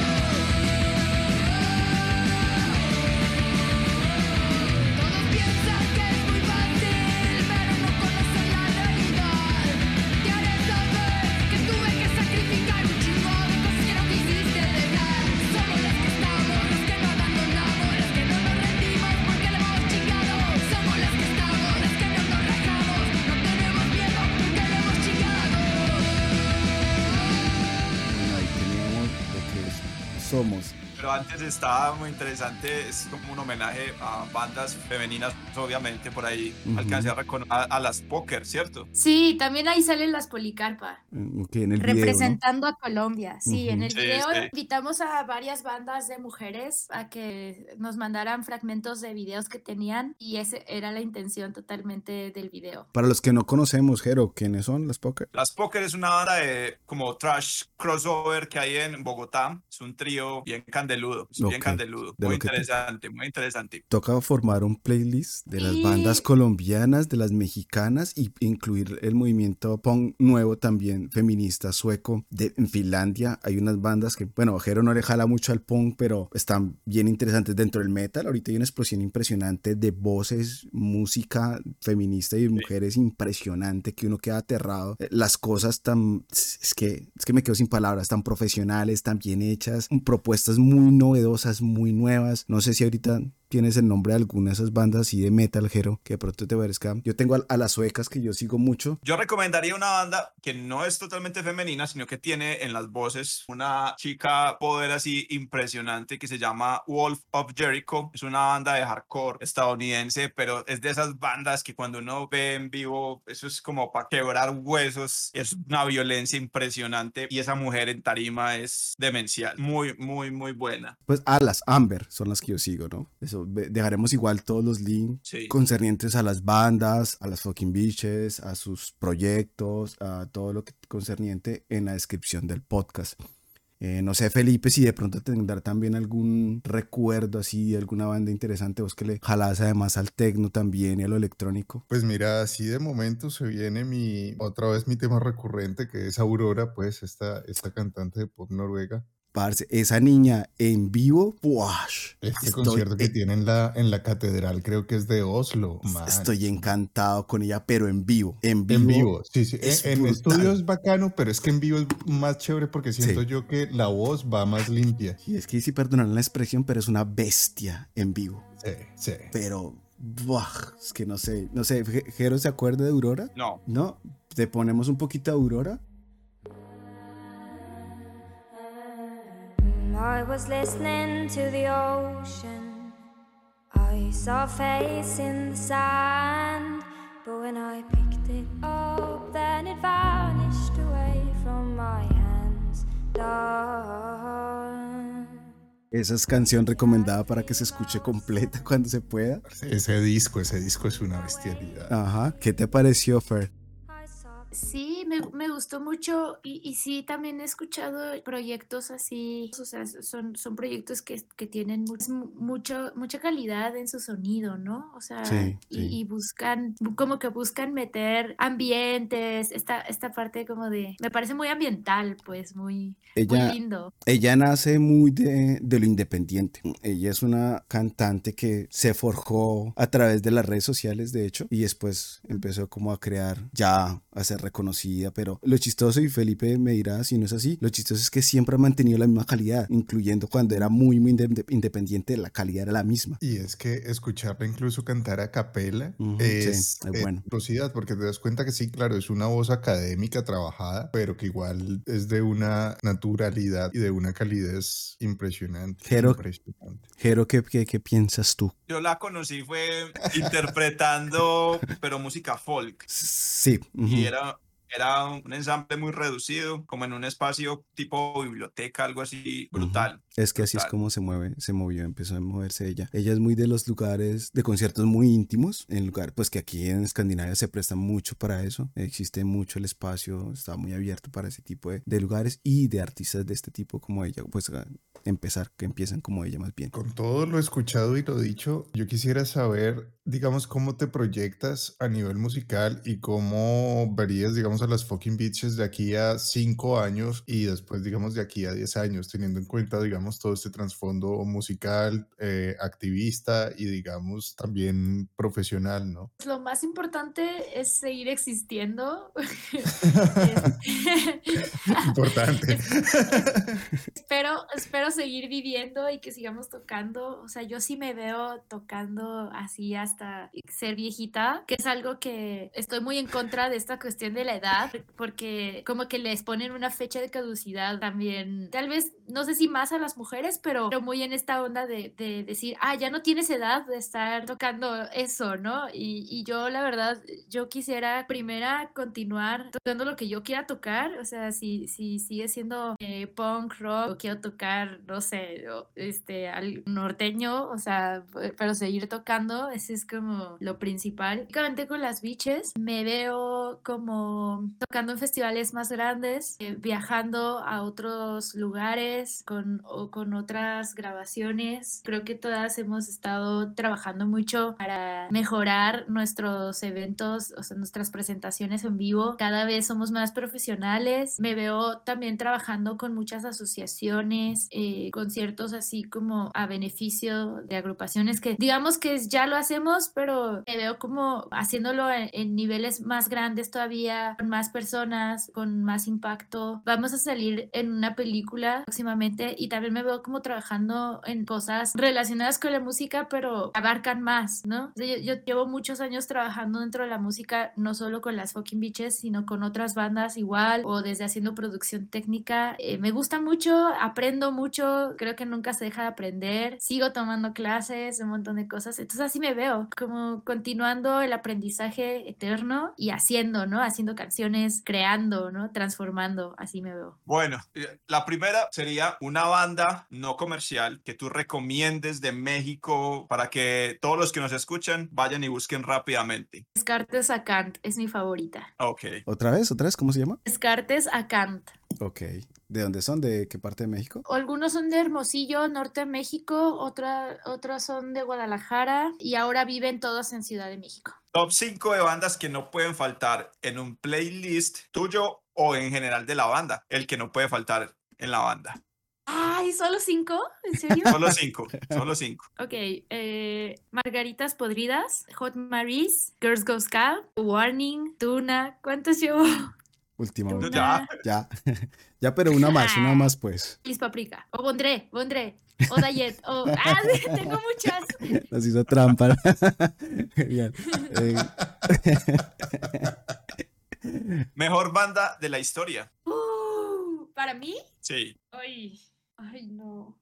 Todos piensan que es muy fácil, pero no conocen la realidad. Te haré saber que tuve que sacrificar un chingo de cosas que no quisiste dejar. Somos las que estamos, las que no abandonamos, las que no nos rendimos porque le hemos chingado. Somos las que estamos, las que no nos rajamos, no tenemos miedo porque le hemos chingado. Bueno, ahí teníamos lo que es Somos. Pero antes estaba muy interesante, es como un homenaje a bandas femeninas, obviamente, por ahí alcancé a reconocer a las Poker, ¿cierto? Sí, también ahí salen las Policarpa. Ok, en el video, ¿no? Representando a Colombia, sí, en Ujú. el Sí, video sí. invitamos a varias bandas de mujeres a que nos mandaran fragmentos de videos que tenían y esa era la intención totalmente del video. Para los que no conocemos, Jero, ¿quiénes son las Poker? Las Poker es una banda de como trash crossover que hay en Bogotá. Es un trío bien candeludo, es bien Ok, candeludo. de Muy lo que te- interesante, muy interesante. Toca formar un playlist de las Sí. bandas colombianas, de las mexicanas y incluir el movimiento punk nuevo también feminista sueco en Finlandia. Hay unas bandas que, bueno, Jero no le jala mucho al punk, pero están bien interesantes dentro del metal. Ahorita hay una explosión impresionante de voces, música feminista y de mujeres impresionante que uno queda aterrado. Las cosas tan, es que me quedo sin palabras, tan profesionales, tan bien hechas, propuestas muy novedosas, muy nuevas. No sé si ahorita tienes el nombre de alguna de esas bandas así de metal, Jero, que de pronto te parezca. Yo tengo a las suecas que yo sigo mucho. Yo recomendaría una banda que no es totalmente femenina, sino que tiene en las voces una chica poder así impresionante que se llama Wolf of Jericho. Es una banda de hardcore estadounidense, pero es de esas bandas que cuando uno ve en vivo, eso es como para quebrar huesos. Es una violencia impresionante y esa mujer en tarima es demencial. Muy, muy, muy buena. Pues a las Amber son las que yo sigo, ¿no? Eso, dejaremos igual todos los links Sí. concernientes a las bandas, a las fucking bitches, a sus proyectos, a todo lo que concerniente en la descripción del podcast. No sé, Felipe, si de pronto tendrá también algún recuerdo así de alguna banda interesante, vos que le jalás además al tecno también y a lo electrónico. Pues mira, así de momento se viene otra vez mi tema recurrente, que es Aurora, pues esta cantante de pop noruega. Parce, esa niña en vivo, ¡puash! Este concierto que tiene en la catedral, creo que es de Oslo, man. Estoy encantado con ella, pero en vivo. En En vivo. vivo, sí, sí. es En brutal. estudio es bacano, pero es que en vivo es más chévere porque siento Sí. yo que la voz va más limpia. Y es que sí, perdonan la expresión, pero es una bestia en vivo. Sí, sí. Pero, ¡buah! Es que no sé. ¿Jero se acuerda de Aurora? No. ¿No? ¿Te ponemos un poquito de Aurora? I was listening to the ocean. I saw a face in the sand. But when I picked it up, then it vanished away from my hands. Dark. Esa es canción recomendada para que se escuche completa cuando se pueda. Ese disco es una bestialidad. Ajá. ¿Qué te pareció, Fer? I saw Sí, me gustó mucho y sí, también he escuchado proyectos así, o sea, son proyectos que tienen mucha calidad en su sonido, ¿no? O sea, Sí, y, sí. y buscan, como que buscan meter ambientes, esta parte como me parece muy ambiental, pues, muy Ella, lindo. ella nace muy de lo independiente. Ella es una cantante que se forjó a través de las redes sociales, de hecho, y después empezó como a crear, ya a ser reconocida, pero lo chistoso, y Felipe me dirá si no es así, lo chistoso es que siempre ha mantenido la misma calidad, incluyendo cuando era muy independiente, la calidad era la misma. Y es que escucharla incluso cantar a capela Ujú, es sí, es bueno. velocidad, porque te das cuenta que sí, claro, es una voz académica trabajada, pero que igual es de una naturalidad y de una calidez impresionante. Jero, ¿qué piensas tú? Yo la conocí fue interpretando, pero música folk. Sí. Y Ujú. era un ensamble muy reducido, como en un espacio tipo biblioteca, algo así brutal. Es que así es Brutal. como se movió, empezó a moverse ella. Ella es muy de los lugares de conciertos muy íntimos, en lugar, pues que aquí en Escandinavia se presta mucho para eso. Existe mucho el espacio, está muy abierto para ese tipo de lugares y de artistas de este tipo como ella, pues que empiezan como ella más bien. Con todo lo escuchado y lo dicho, yo quisiera saber, digamos, cómo te proyectas a nivel musical y cómo verías, digamos, a las fucking bitches de aquí a 5 años y después, digamos, de aquí a 10 años, teniendo en cuenta, digamos, todo este trasfondo musical, activista y, digamos, también profesional, ¿no? Lo más importante es seguir existiendo. Importante. Espero seguir viviendo y que sigamos tocando. O sea, yo sí me veo tocando así hasta ser viejita, que es algo que estoy muy en contra de esta cuestión de la edad, porque como que les ponen una fecha de caducidad también. Tal vez, no sé si más a las mujeres, pero muy en esta onda de decir, ya no tienes edad de estar tocando eso, ¿no? Y yo, la verdad, yo quisiera primera continuar tocando lo que yo quiera tocar. O sea, si sigue siendo punk, rock, o quiero tocar, no sé, al norteño, o sea, pero seguir tocando, ese es como lo principal. Únicamente con las biches me veo como tocando en festivales más grandes, viajando a otros lugares con otras grabaciones. Creo que todas hemos estado trabajando mucho para mejorar nuestros eventos, o sea, nuestras presentaciones en vivo. Cada vez somos más profesionales. Me veo también trabajando con muchas asociaciones, conciertos así como a beneficio de agrupaciones que digamos que ya lo hacemos, pero me veo como haciéndolo en niveles más grandes todavía, con más personas, con más impacto. Vamos a salir en una película próximamente y también me veo como trabajando en cosas relacionadas con la música, pero abarcan más, ¿no? O sea, yo llevo muchos años trabajando dentro de la música, no solo con las fucking bitches, sino con otras bandas igual, o desde haciendo producción técnica. Me gusta mucho, aprendo mucho, creo que nunca se deja de aprender, sigo tomando clases, un montón de cosas, entonces así me veo, como continuando el aprendizaje eterno y haciendo, ¿no? Haciendo canciones, creando, ¿no? Transformando, así me veo. Bueno, la primera sería una banda no comercial que tú recomiendes de México para que todos los que nos escuchan vayan y busquen rápidamente. Descartes a Kant es mi favorita. Ok. ¿Otra vez? ¿Cómo se llama? Descartes a Kant. Ok. ¿De dónde son? ¿De qué parte de México? Algunos son de Hermosillo, norte de México, otros son de Guadalajara y ahora viven todos en Ciudad de México. Top 5 de bandas que no pueden faltar en un playlist tuyo o en general de la banda. El que no puede faltar en la banda. Ay, ¿solo 5? ¿En serio? Solo 5, solo 5. Ok, Margaritas Podridas, Hot Maris, Girls Go Scout, Warning, Tuna, ¿cuántos llevo? Últimamente. Ya. Ya. Ya, pero una más, pues. Liz Paprika, o Bondré, o Dayet, tengo muchas. Nos hizo trampa. Genial. Mejor banda de la historia. ¿Para mí? Sí. Ay, no.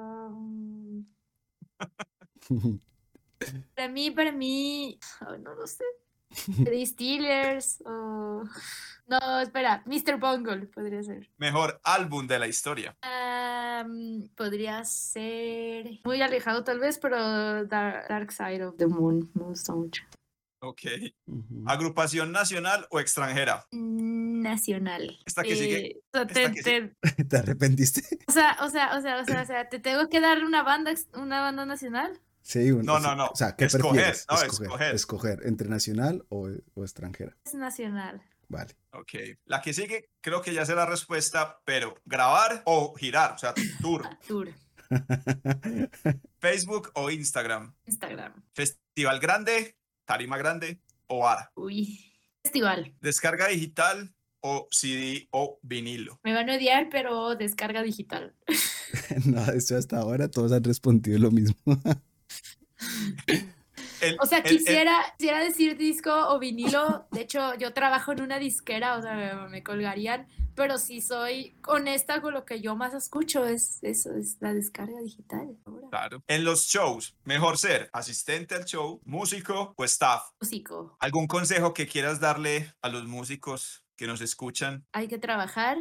Para mí, no lo sé. The Steelers o... No, espera, Mr. Bungle podría ser. Mejor álbum de la historia. Podría ser muy alejado tal vez, pero Dark Side of the Moon me gusta mucho. Ok. Ujú. Agrupación nacional o extranjera. Nacional. Esta que sigue. O sea, Esta que sigue. ¿Te arrepentiste? o sea, ¿te tengo que dar una banda nacional? Sí, No. O sea, ¿qué Escoger, prefieres? no, Escoger entre nacional o extranjera. Es nacional. Vale. Ok. La que sigue, creo que ya sé la respuesta, pero grabar o girar, o sea, tour. Tour. Facebook o Instagram. Instagram. Festival grande, tarima grande o bar. Uy. Festival. Descarga digital o CD o vinilo. Me van a odiar, pero descarga digital. No, esto hasta ahora todos han respondido lo mismo. O sea, quisiera decir disco o vinilo. De hecho, yo trabajo en una disquera, o sea, me colgarían. Pero si soy honesta con lo que yo más escucho, es la descarga digital. Ahora. Claro. En los shows, mejor ser asistente al show, músico o staff. Músico. ¿Algún consejo que quieras darle a los músicos que nos escuchan? Hay que trabajar,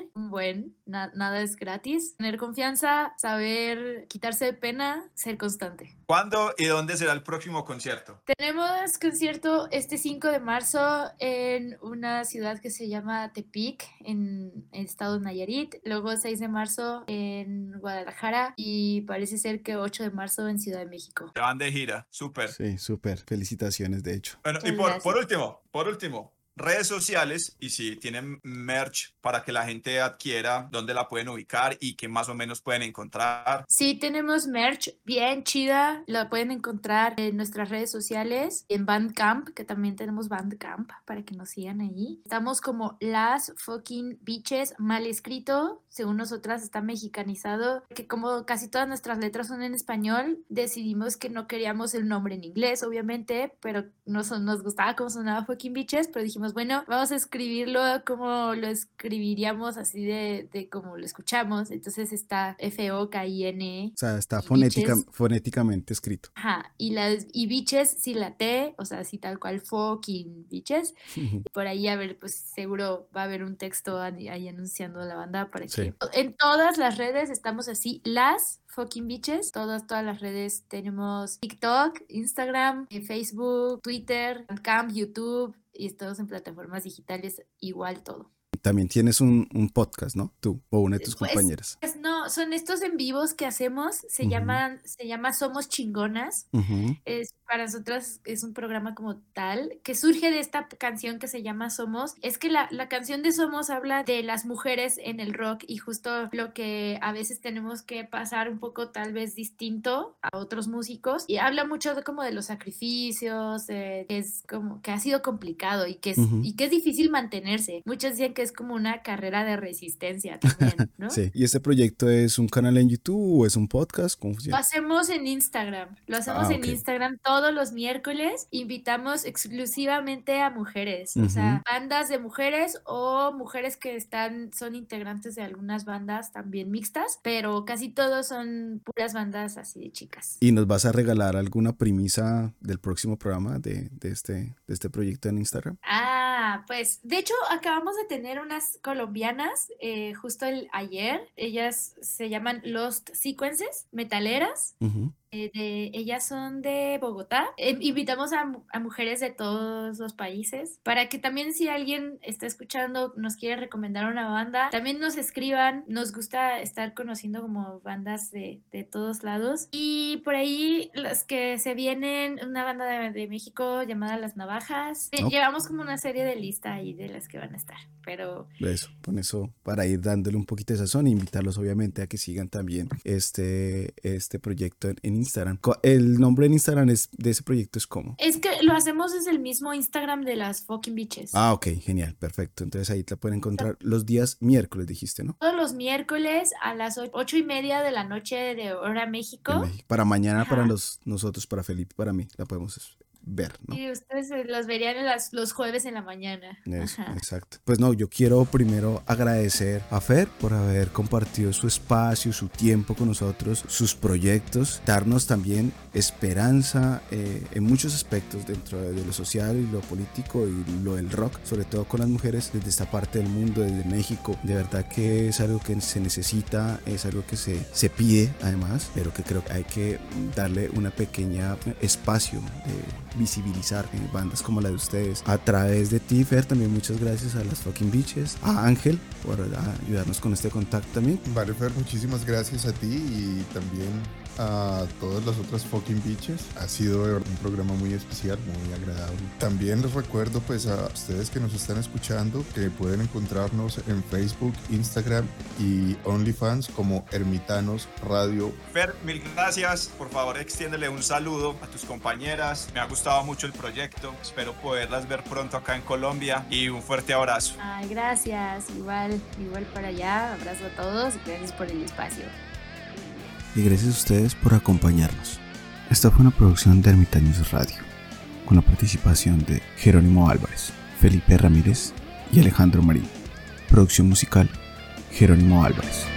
nada es gratis. Tener confianza, saber quitarse de pena, ser constante. ¿Cuándo y dónde será el próximo concierto? Tenemos concierto este 5 de marzo en una ciudad que se llama Tepic, en el estado de Nayarit. Luego el 6 de marzo en Guadalajara y parece ser que 8 de marzo en Ciudad de México. Se van de gira, súper. Sí, súper. Felicitaciones, de hecho. Bueno, y Muchas por gracias. último, redes sociales y si tienen merch para que la gente adquiera, dónde la pueden ubicar y qué más o menos pueden encontrar. Sí, tenemos merch bien chida, la pueden encontrar en nuestras redes sociales, en Bandcamp, que también tenemos Bandcamp para que nos sigan ahí. Estamos como Las Fucking Bitches, mal escrito, según nosotras está mexicanizado, que como casi todas nuestras letras son en español, decidimos que no queríamos el nombre en inglés, obviamente, pero nos gustaba cómo sonaba Fucking Bitches, pero dijimos, bueno, vamos a escribirlo como lo escribiríamos, así de como lo escuchamos, entonces está F-O-K-I-N. O sea, está Y bitches. fonéticamente escrito. Ajá, y bitches, sí la T, o sea, así tal cual fucking bitches. Y por ahí, a ver, pues seguro va a haber un texto ahí anunciando la banda para Sí. que en todas las redes estamos así, las fucking bitches, todas las redes tenemos TikTok, Instagram, Facebook, Twitter, Bandcamp, YouTube y estamos en plataformas digitales igual todo. También tienes un podcast, ¿no? Tú o una de tus Pues, compañeras. Pues no, son estos en vivos que hacemos, se Ujú. llama Somos Chingonas. Ujú. Para nosotras es un programa como tal, que surge de esta canción que se llama Somos. Es que la canción de Somos habla de las mujeres en el rock y justo lo que a veces tenemos que pasar un poco tal vez distinto a otros músicos. Y habla mucho como de los sacrificios, que es como que ha sido complicado y que es, Ujú. y que es difícil mantenerse. Muchos dicen que es como una carrera de resistencia también, ¿no? Sí. ¿Y este proyecto es un canal en YouTube o es un podcast? ¿Cómo Lo funciona? hacemos en Instagram. Lo hacemos en Ok. Instagram todos los miércoles. Invitamos exclusivamente a mujeres, o sea, bandas de mujeres o mujeres que son integrantes de algunas bandas también mixtas, pero casi todos son puras bandas así de chicas. ¿Y nos vas a regalar alguna premisa del próximo programa de este proyecto en Instagram? Pues de hecho acabamos de tener unas colombianas justo ayer. Ellas se llaman Lost Sequences, metaleras. Ujú. Ellas son de Bogotá. Invitamos a mujeres de todos los países para que también si alguien está escuchando, nos quiere recomendar una banda, también nos escriban. Nos gusta estar conociendo como bandas de todos lados. Y por ahí las que se vienen, una banda de México llamada Las Navajas. Llevamos como una serie de lista ahí de las que van a estar, pero... Eso, con eso, para ir dándole un poquito de sazón e invitarlos obviamente a que sigan también este proyecto en Instagram. El nombre en Instagram de ese proyecto es ¿cómo? Es que lo hacemos desde el mismo Instagram de las Fucking Bitches. Ah, ok, genial, perfecto. Entonces ahí te pueden encontrar los días miércoles, dijiste, ¿no? Todos los miércoles a las 8:30 de la noche de hora México. Para mañana, Ajá. para nosotros, para Felipe, para mí, la podemos ver, ¿no? Y ustedes los verían los jueves en la mañana. Eso, Ajá. exacto. Pues no, yo quiero primero agradecer a Fer por haber compartido su espacio, su tiempo con nosotros, sus proyectos, darnos también esperanza en muchos aspectos dentro de lo social y lo político y lo del rock, sobre todo con las mujeres desde esta parte del mundo, desde México. De verdad que es algo que se necesita, es algo que se pide además, pero que creo que hay que darle una pequeña espacio de visibilizar bandas como la de ustedes a través de ti, Fer. También muchas gracias a las Fucking Bitches, a Ángel por ayudarnos con este contacto también. Vale, Fer, muchísimas gracias a ti y también a todas las otras Fucking Bitches. Ha sido de verdad un programa muy especial, muy agradable. También les recuerdo pues a ustedes que nos están escuchando que pueden encontrarnos en Facebook, Instagram y OnlyFans como Ermitanos Radio. Fer, mil gracias. Por favor, extiéndele un saludo a tus compañeras. Me ha gustado mucho el proyecto. Espero poderlas ver pronto acá en Colombia y un fuerte abrazo. Ay, gracias. Igual para allá. Abrazo a todos y gracias por el espacio. Y gracias a ustedes por acompañarnos. Esta fue una producción de Ermitaños Radio, con la participación de Jerónimo Álvarez, Felipe Ramírez y Alejandro Marín. Producción musical, Jerónimo Álvarez.